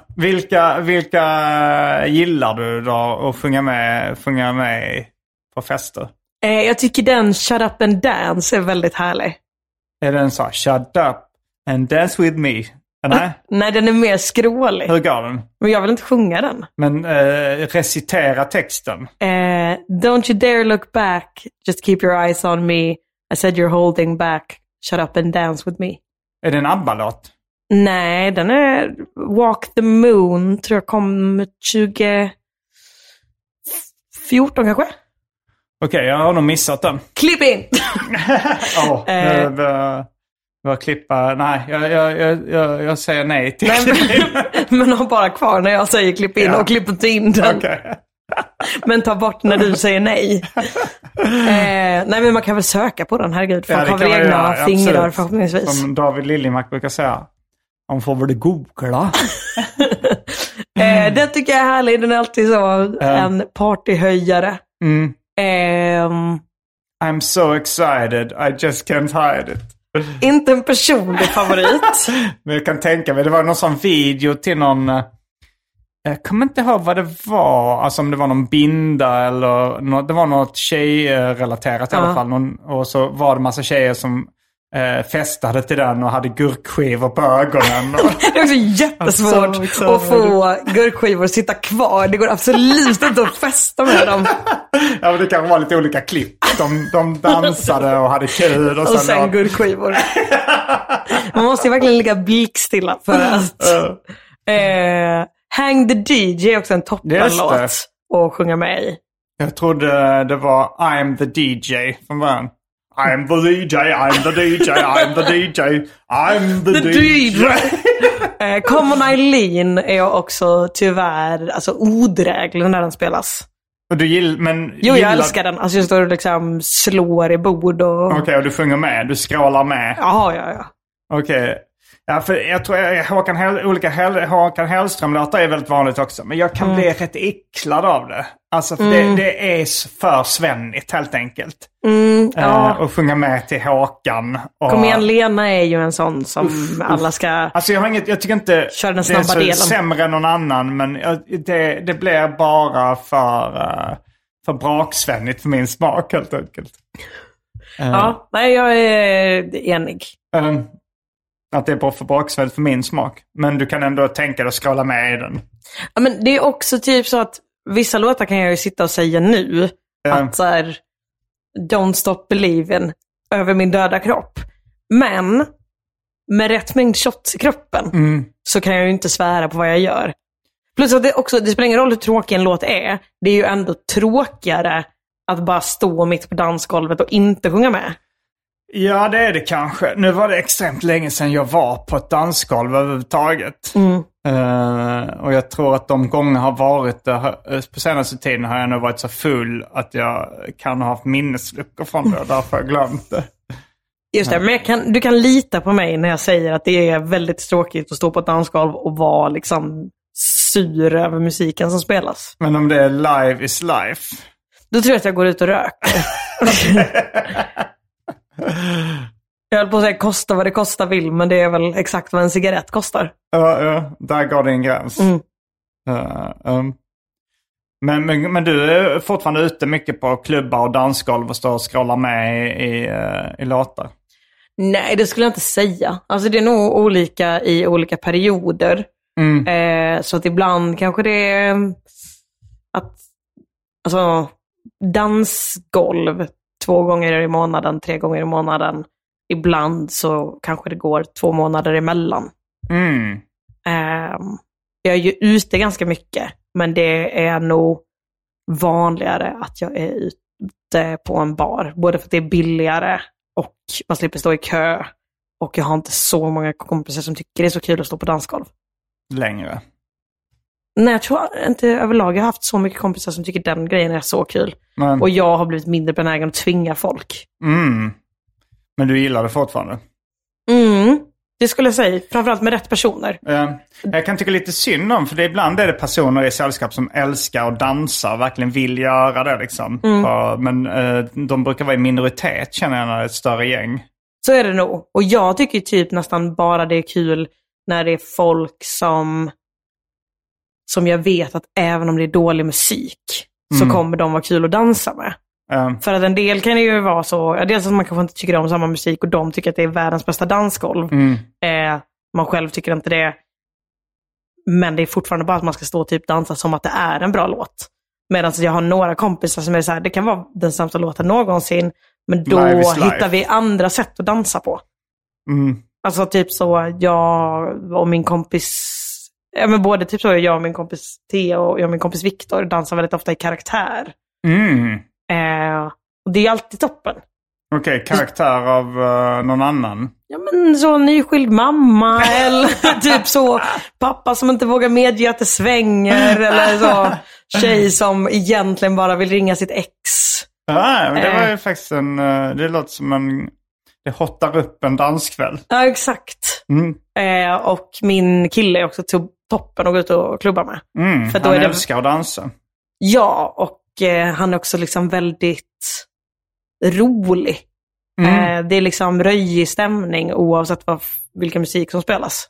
Vilka gillar du då att sjunga med på fester?
Jag tycker den Shut Up and Dance är väldigt härlig.
Är den så? Shut up and dance with me? Nej?
Nej, den är mer skrålig.
Hur går den?
Men jag vill inte sjunga den.
Men recitera texten.
Don't you dare look back. Just keep your eyes on me. I said you're holding back. Shut up and dance with me.
Är det en ABBA-låt?
Nej, den är Walk the Moon. Tror jag kom 2014 kanske.
Okej, jag har nog missat den.
Klipp in!
Vad klippa? Nej, jag säger nej till
men ha bara kvar när jag säger klipp in och klipp inte in den.
Okay.
Men ta bort när du säger nej. Nej, men man kan väl söka på den, herregud. Folk har väl egna fingrar förhoppningsvis.
Som David Liljemark brukar säga. Man får väl googla.
Det tycker jag är härligt. Den är alltid så en partyhöjare.
I'm so excited, I just can't hide it.
Inte en personlig favorit.
Men jag kan tänka mig, det var någon sån video till någon... Jag kommer inte ihåg vad det var. Alltså om det var någon binda eller... Det var något tjejrelaterat i alla fall. Och så var det massa tjejer som festade till den och hade gurkskivor på ögonen.
Det är också jättesvårt att få gurkskivor att sitta kvar. Det går absolut inte att festa med dem.
Ja, men det kan vara lite olika klipp. De dansade och hade kul. Och
sen gurkskivor. Man måste ju verkligen ligga blickstilla för att... Hang the DJ är också en toppenlåt att sjunga med i.
Jag trodde det var I'm the DJ från början. I'm the DJ, I'm the DJ, I'm the DJ, I'm the DJ.
Common Eileen är jag också tyvärr alltså odräglig när den spelas.
Och du gillar...
Jo, jag älskar den. Alltså jag står och liksom slår i bord och...
Okej, och du sjunger med? Du skrålar med?
Ja.
Okej. Ja, för jag tror Håkan Hellström-låtar är väldigt vanligt också. Men jag kan bli rätt äcklad av det. Alltså för det är för svennigt helt enkelt. Och sjunga med till Håkan. Och...
Kom igen, Lena är ju en sån som alla ska...
Alltså jag tycker inte
köra den
det är så
delen.
Sämre än någon annan. Men det blir bara för braksvennigt för min smak helt enkelt.
Ja, nej jag är enig.
Att det är bara för braksvänligt för min smak. Men du kan ändå tänka dig att skala med i den.
Ja, men det är också typ så att vissa låtar kan jag ju sitta och säga nu. Att så här, Don't Stop Believin' över min döda kropp. Men med rätt mängd shots i kroppen så kan jag ju inte svära på vad jag gör. Plus att det spelar ingen roll hur tråkig en låt är. Det är ju ändå tråkigare att bara stå mitt på dansgolvet och inte sjunga med.
Ja, det är det kanske. Nu var det extremt länge sedan jag var på ett dansgolv överhuvudtaget. Och jag tror att de gånger har varit på senaste tiden har jag nog varit så full att jag kan ha haft minnesluckor från det och därför har jag glömt det.
Just det, men du kan lita på mig när jag säger att det är väldigt tråkigt att stå på ett dansgolv och vara liksom sur över musiken som spelas.
Men om det är live is life?
Då tror jag att jag går ut och röker. Jag höll på att säga kosta vad det kostar vill, men det är väl exakt vad en cigarett kostar.
Ja, där går det en gräns. Men du är fortfarande ute mycket på klubbar och dansgolv och står och scrollar med i låtar? Nej, det skulle jag inte säga. Alltså det är nog olika i olika perioder. Så att ibland kanske det är att alltså dansgolv 2 gånger i månaden, 3 gånger i månaden. Ibland så kanske det går 2 månader emellan. Jag är ju ute ganska mycket, men det är nog vanligare att jag är ute på en bar. Både för att det är billigare och man slipper stå i kö. Och jag har inte så många kompisar som tycker det är så kul att stå på dansgolv. Längre? Nej, jag tror inte överlag jag har haft så mycket kompisar som tycker den grejen är så kul. Och jag har blivit mindre benägen att tvinga folk. Men du gillar det fortfarande? Det skulle jag säga. Framförallt med rätt personer. Jag kan tycka lite synd om, för det ibland är det personer i sällskap som älskar att dansa och verkligen vill göra det liksom. Men de brukar vara i minoritet, känner jag, när det är ett större gäng. Så är det nog. Och jag tycker typ nästan bara det är kul när det är folk som jag vet att även om det är dålig musik så kommer de vara kul att dansa med. För att en del kan det ju vara så, dels att man kanske inte tycker om samma musik och de tycker att det är världens bästa dansgolv. Man själv tycker inte det. Men det är fortfarande bara att man ska stå och typ dansa som att det är en bra låt. Medan jag har några kompisar som är så här, det kan vara den sämsta låten någonsin, men då hittar vi andra sätt att dansa på. Alltså typ så, jag och min kompis, men både typ så jag och min kompis Theo och jag och min kompis Viktor dansar väldigt ofta i karaktär. Och det är alltid toppen. Okej, karaktär av någon annan? Ja, men så nyskild mamma eller typ så pappa som inte vågar medge att det svänger eller så tjej som egentligen bara vill ringa sitt ex. Ja, men det var ju faktiskt det låter som det hottar upp en danskväll. Ja, exakt. Och min kille är också toppen att gå ut och klubba med. För då han älskar att dansa. Ja, och han är också liksom väldigt rolig. Det är liksom röjig stämning oavsett vilken musik som spelas.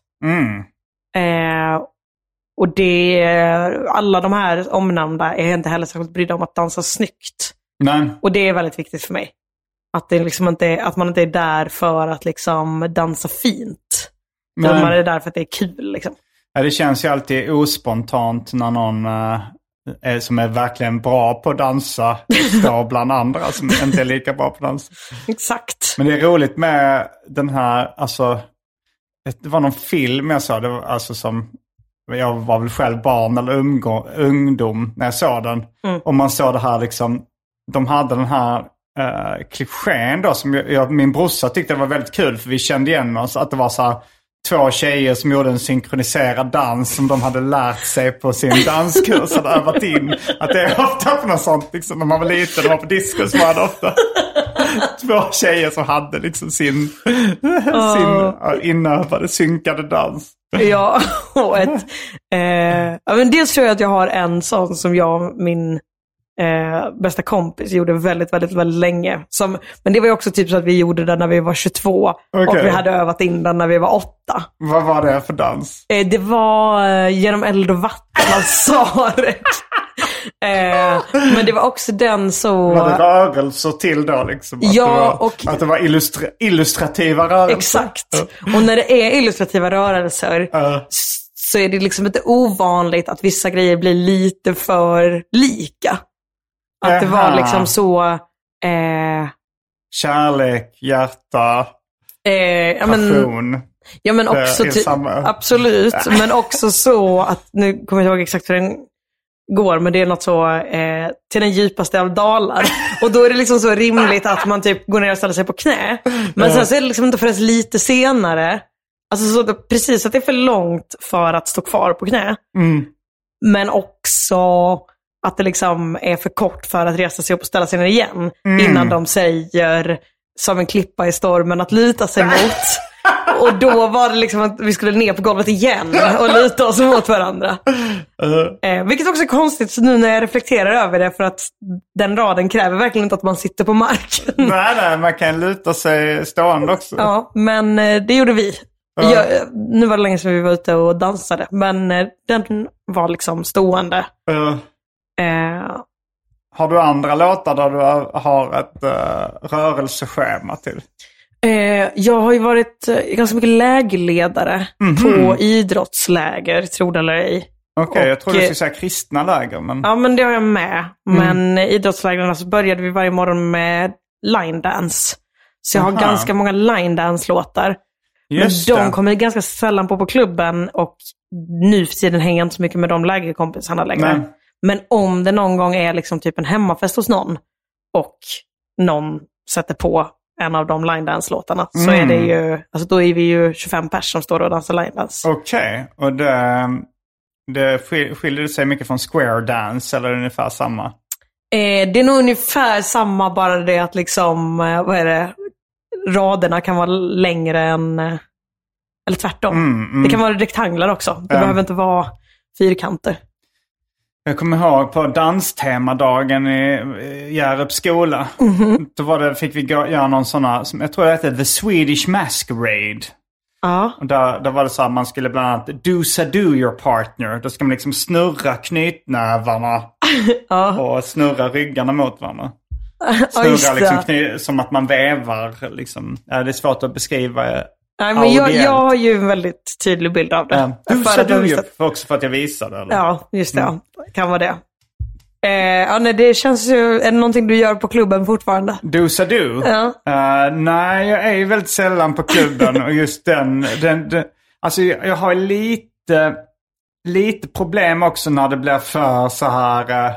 Och alla de här omnämnda är inte heller särskilt brydda om att dansa snyggt. Nej. Och det är väldigt viktigt för mig. Att det liksom inte, att man inte är där för att liksom dansa fint. Utan man är där för att det är kul liksom. Ja, det känns ju alltid ospontant när någon som är verkligen bra på att dansa står bland andra som inte är lika bra på att dansa. Exakt. Men det är roligt med den här, alltså det var någon film jag sa, det var alltså som jag var väl själv barn eller ungdom när jag såg den. Och man såg det här liksom, de hade den här klichén då som min brorsa tyckte det var väldigt kul, för vi kände igen oss, att det var så här 2 tjejer som gjorde en synkroniserad dans som de hade lärt sig på sin danskurs, hade övat in. Att det är ofta på något sånt liksom, när man var liten och var på disco, så var det ofta 2 tjejer som hade liksom sin inövade synkade dans.
Ja, och men dels tror jag att jag har en sån som jag och min bästa kompis gjorde väldigt, väldigt, väldigt länge. Men det var ju också typ så att vi gjorde den när vi var 22 och vi hade övat in den när vi var 8.
Vad var det för dans?
Det var genom eld och vatten av Sarek. Men det var också den så...
Var det rörelser till då liksom? Att det var illustrativa rörelser?
Exakt. Och när det är illustrativa rörelser så är det liksom inte ovanligt att vissa grejer blir lite för lika. Att det var liksom så...
Kärlek, hjärta, passion.
Ja, men också absolut. Men också så att, nu kommer jag ihåg exakt hur den går, men det är något så till den djupaste av dalar. Och då är det liksom så rimligt att man typ går ner och ställer sig på knä. Men sen så är det liksom inte förrän lite senare. Alltså så det, precis att det är för långt för att stå kvar på knä. Men också att det liksom är för kort för att resa sig upp och ställa sig ner igen. Innan de säger, som en klippa i stormen, att luta sig mot. Och då var det liksom att vi skulle ner på golvet igen och luta oss mot varandra. Vilket också är konstigt nu när jag reflekterar över det, för att den raden kräver verkligen inte att man sitter på marken.
Nej, man kan luta sig stående också.
Ja, men det gjorde vi. Nu var det länge sedan vi var ute och dansade, men den var liksom stående.
Har du andra låtar där du har ett rörelseschema till?
Jag har ju varit ganska mycket lägerledare på idrottsläger, tror det eller ej.
Okej, jag tror du skulle säga kristna läger. Men... Ja,
men det har jag med. Men idrottslägren så började vi varje morgon med line dance. Så jag har ganska många line dance-låtar. Men de kommer ganska sällan på klubben, och nu för tiden hänger jag inte så mycket med de lägerkompisarna längre. Men om det någon gång är liksom typ en hemmafest hos någon och någon sätter på en av de line dance-låtarna, så är det ju, alltså då är vi ju 25 pers som står och dansar line dance.
Okej, och det skiljer sig mycket från square dance, eller ungefär samma?
Det är nog ungefär samma, bara det att liksom, vad är det, raderna kan vara längre än, eller tvärtom. Det kan vara rektanglar också, det behöver inte vara fyrkanter.
Jag kommer ihåg på danstemadagen i Hjärups skola. Då fick vi göra någon sån, som jag tror det hette The Swedish Masquerade. Och där var det så att man skulle bland annat do your partner. Då ska man liksom snurra knytnävarna och snurra ryggarna mot varandra. Snurra liksom som att man vävar liksom. Det är svårt att beskriva.
Nej, men jag har ju en väldigt tydlig bild av det.
Också för att jag visade. Eller?
Ja, just det. Kan vara det. Nej, det känns ju... Är det någonting du gör på klubben fortfarande?
Do-sa-do?
Ja.
Nej, jag är ju väldigt sällan på klubben. Och just den alltså jag har lite problem också när det blir för så här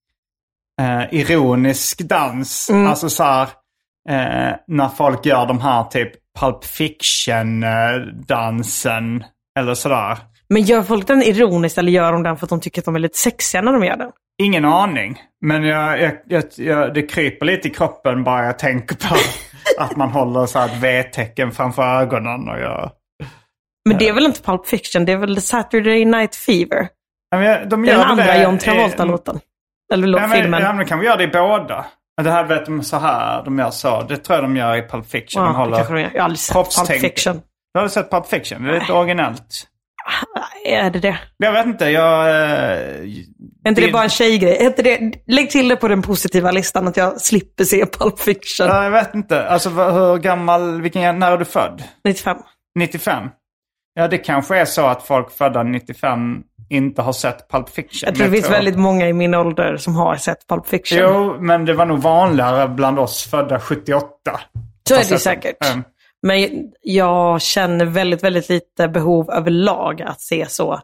ironisk dans. Alltså så här när folk gör de här typ Pulp Fiction-dansen eller sådär. Men
gör folk den ironiskt, eller gör de den för att de tycker att de är lite sexiga när de gör den?
Ingen aning. Men det kryper lite i kroppen bara jag tänker på att man håller så här ett V-tecken framför ögonen. Men
det är väl inte Pulp Fiction, det är väl Saturday Night Fever?
De
gör den andra John Travolta-låten. Eller filmen.
Ja, men kan vi göra det i båda? Det här vet de så här, de gör så. Det tror jag de gör i Pulp Fiction.
Ja, jag har aldrig sett Pulp Fiction.
Du har sett Pulp Fiction? Det är lite originellt.
Är det? Jag
vet inte,
är inte det bara en tjejgrej? Lägg till det på den positiva listan att jag slipper se Pulp Fiction.
Jag vet inte, alltså hur gammal, när är du född?
95.
Ja, det kanske är så att folk födda 95 inte har sett Pulp Fiction.
Jag tror det finns väldigt många i min ålder som har sett Pulp Fiction.
Jo, men det var nog vanligare bland oss födda 78.
Så är det säkert. Men jag känner väldigt, väldigt lite behov överlag att se så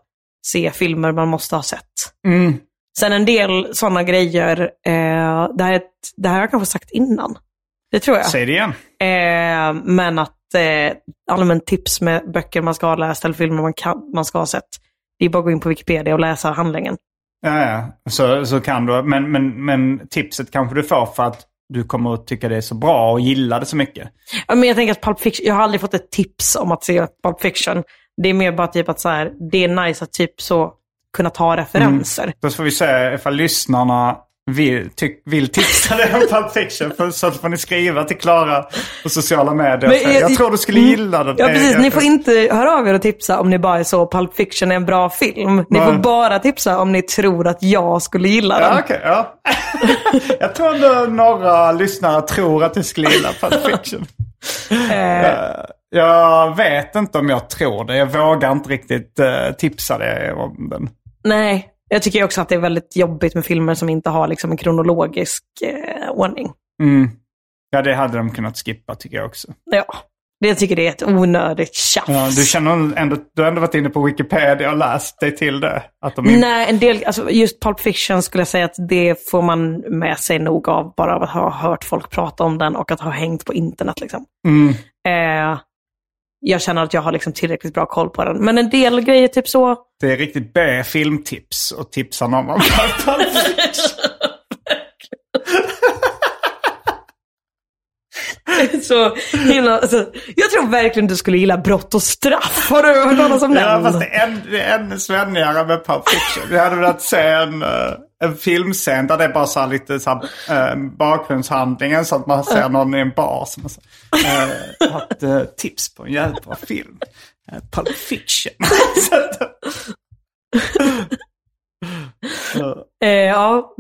se filmer man måste ha sett.
Mm.
Sen en del sådana grejer, det här har jag kanske sagt innan. Det tror jag.
Säg det igen.
Men att allmänt tips med böcker man ska ha läst eller filmer man ska ha sett. Det är bara att gå in på Wikipedia och läsa handlingen.
Ja. Så kan du. Men tipset kanske du får för att du kommer att tycka det är så bra och gilla det så mycket.
Ja, men jag tänker att Pulp Fiction, jag har aldrig fått ett tips om att se Pulp Fiction. Det är mer bara typ att så här, det är nice att typ så kunna ta referenser.
Då får vi se ifall lyssnarna vill tipsa dig om Pulp Fiction. Så får ni skriva till Klara på sociala medier. Men jag tror du skulle gilla det.
Ja, precis. Ni får inte höra av er och tipsa om ni bara är så Pulp Fiction är en bra film. Ni får bara tipsa om ni tror att jag skulle gilla den.
Ja, okej. Ja. Jag tror att några lyssnare tror att du skulle gilla Pulp Fiction. Jag vet inte om jag tror det. Jag vågar inte riktigt tipsa dig om den.
Nej, jag tycker också att det är väldigt jobbigt med filmer som inte har liksom en kronologisk ordning.
Mm. Ja, det hade de kunnat skippa tycker jag också.
Ja, jag tycker det är ett onödigt tjafs.
Ja, du har ändå varit inne på Wikipedia och läst dig till det. Att
Nej, en del, alltså just Pulp Fiction skulle jag säga att det får man med sig nog av bara av att ha hört folk prata om den och att ha hängt på internet liksom. Jag känner att jag har liksom tillräckligt bra koll på den. Men en del grejer typ så...
Det är riktigt B-filmtips och tipsa någon om Pulp Fiction.
Så, jag tror verkligen du skulle gilla Brott och straff. Har du hört talas om den?
Ja, fast det är ännu svennigare med Pulp Fiction. Vi hade velat se en filmscen där det är bara så lite så bakgrundshandlingen så att man ser någon i en bar som har ett tips på en jävligt bra film. Pulp Fiction.
Ja.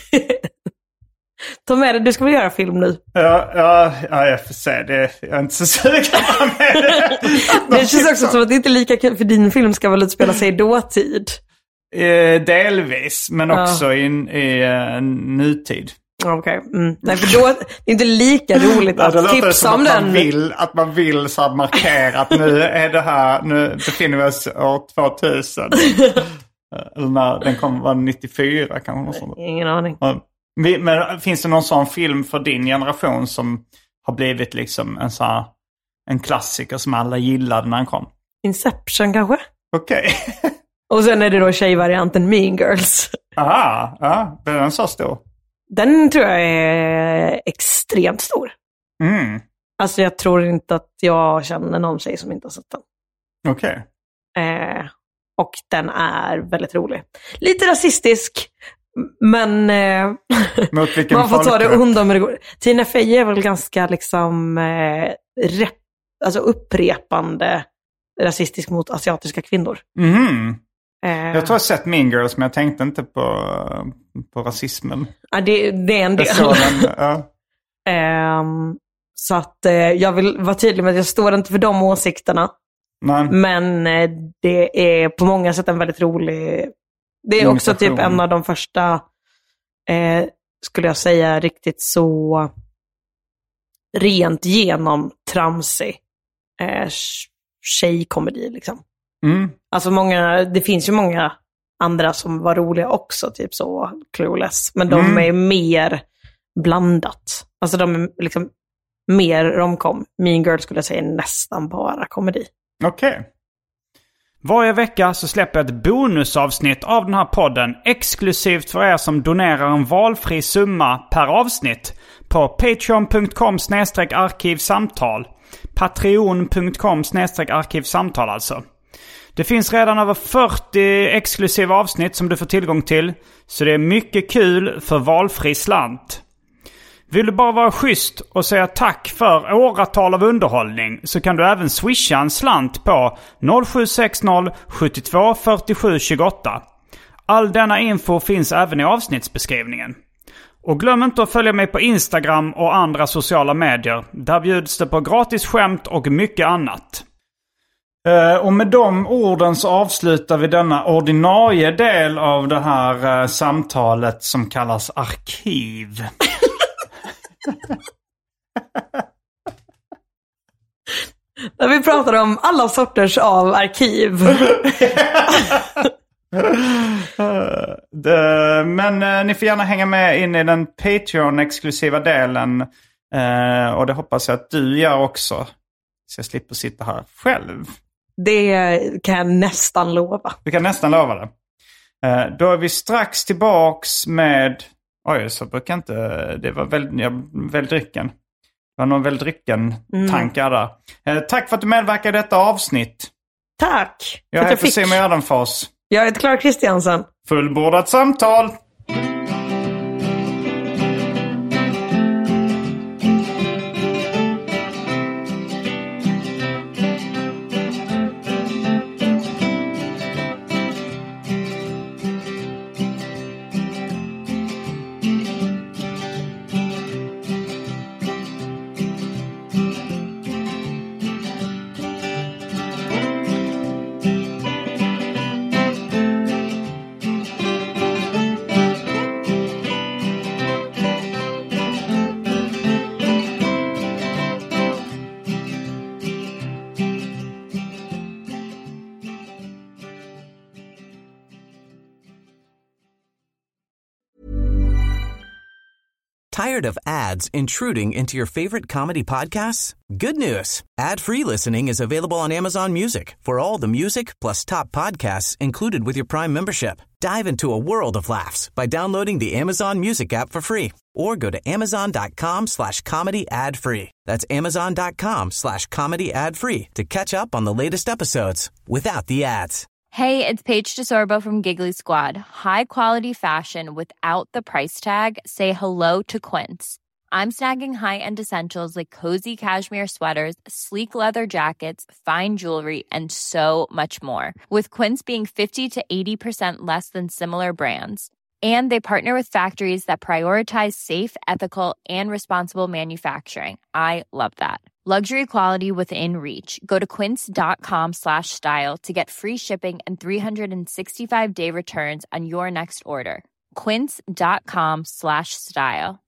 Ta med det, du ska väl göra film nu?
Ja, jag får se. Jag är inte så sugen på det.
Det känns också som att det inte är lika kul, för din film ska väl utspela sig i dåtid?
Delvis, men också i nutid.
Okej. Nej, för då det är inte lika roligt att tipsa om den.
Att man vill så att markera att nu befinner vi oss år 2000. Eller när den kommer vara 94 kanske.
Ingen aning.
Men finns det någon sån film för din generation som har blivit liksom en klassiker som alla gillade när den kom?
Inception kanske?
Okej.
Och sen är det då tjejvarianten Mean Girls.
Aha, ja. Är den så stor?
Den tror jag är extremt stor.
Mm.
Alltså jag tror inte att jag känner någon tjej som inte har sett den.
Okej.
Och den är väldigt rolig. Lite rasistisk, men man får ta det onda med det går. Tina Fey är väl ganska liksom upprepande rasistisk mot asiatiska kvinnor.
Mm. Jag tror jag har sett Mean Girls, men jag tänkte inte på rasismen.
Ja, det är en del. Så att jag vill vara tydlig med att jag står inte för de åsikterna.
Nej.
Men det är på många sätt en väldigt rolig... Det är också typ en av de första, skulle jag säga, riktigt så rent genom tramsig tjejkomedi liksom.
Mm.
Alltså det finns ju många andra som var roliga också, typ så Clueless. Men de är mer blandat. Alltså de är liksom mer romcom. Mean Girls skulle jag säga nästan bara komedi.
Okej. Varje vecka så släpper jag ett bonusavsnitt av den här podden exklusivt för er som donerar en valfri summa per avsnitt på patreon.com/arkivsamtal. Patreon.com/arkivsamtal alltså. Det finns redan över 40 exklusiva avsnitt som du får tillgång till, så det är mycket kul för valfri slant. Vill du bara vara schysst och säga tack för åratal av underhållning, så kan du även swisha en slant på 0760 72 47 28. All denna info finns även i avsnittsbeskrivningen. Och glöm inte att följa mig på Instagram och andra sociala medier. Där bjuds det på gratis skämt och mycket annat. Och med de orden så avslutar vi denna ordinarie del av det här samtalet som kallas arkiv.
Där vi pratar om alla sorters av arkiv.
Men ni får gärna hänga med in i den Patreon-exklusiva delen. Och det hoppas jag att du gör också. Så jag slipper sitta här själv.
Det kan jag nästan lova.
Du kan nästan lova det. Då är vi strax tillbaks med... Oj, så brukar inte... Det var väl drycken. Det var någon väl drycken-tankar där. Tack för att du medverkade i detta avsnitt.
Tack.
Jag heter Simon Gärdenfors.
Jag heter Clara Kristiansen.
Fullbordat samtal.
Tired of ads intruding into your favorite comedy podcasts? Good news. Ad-free listening is available on Amazon Music for all the music plus top podcasts included with your Prime membership. Dive into a world of laughs by downloading the Amazon Music app for free or go to amazon.com/comedy ad-free. That's amazon.com/comedy ad-free to catch up on the latest episodes without the ads.
Hey, it's Paige DeSorbo from Giggly Squad. High quality fashion without the price tag. Say hello to Quince. I'm snagging high-end essentials like cozy cashmere sweaters, sleek leather jackets, fine jewelry, and so much more. With Quince being 50 to 80% less than similar brands. And they partner with factories that prioritize safe, ethical, and responsible manufacturing. I love that. Luxury quality within reach. Go to quince.com/style to get free shipping and 365-day returns on your next order. Quince.com/style.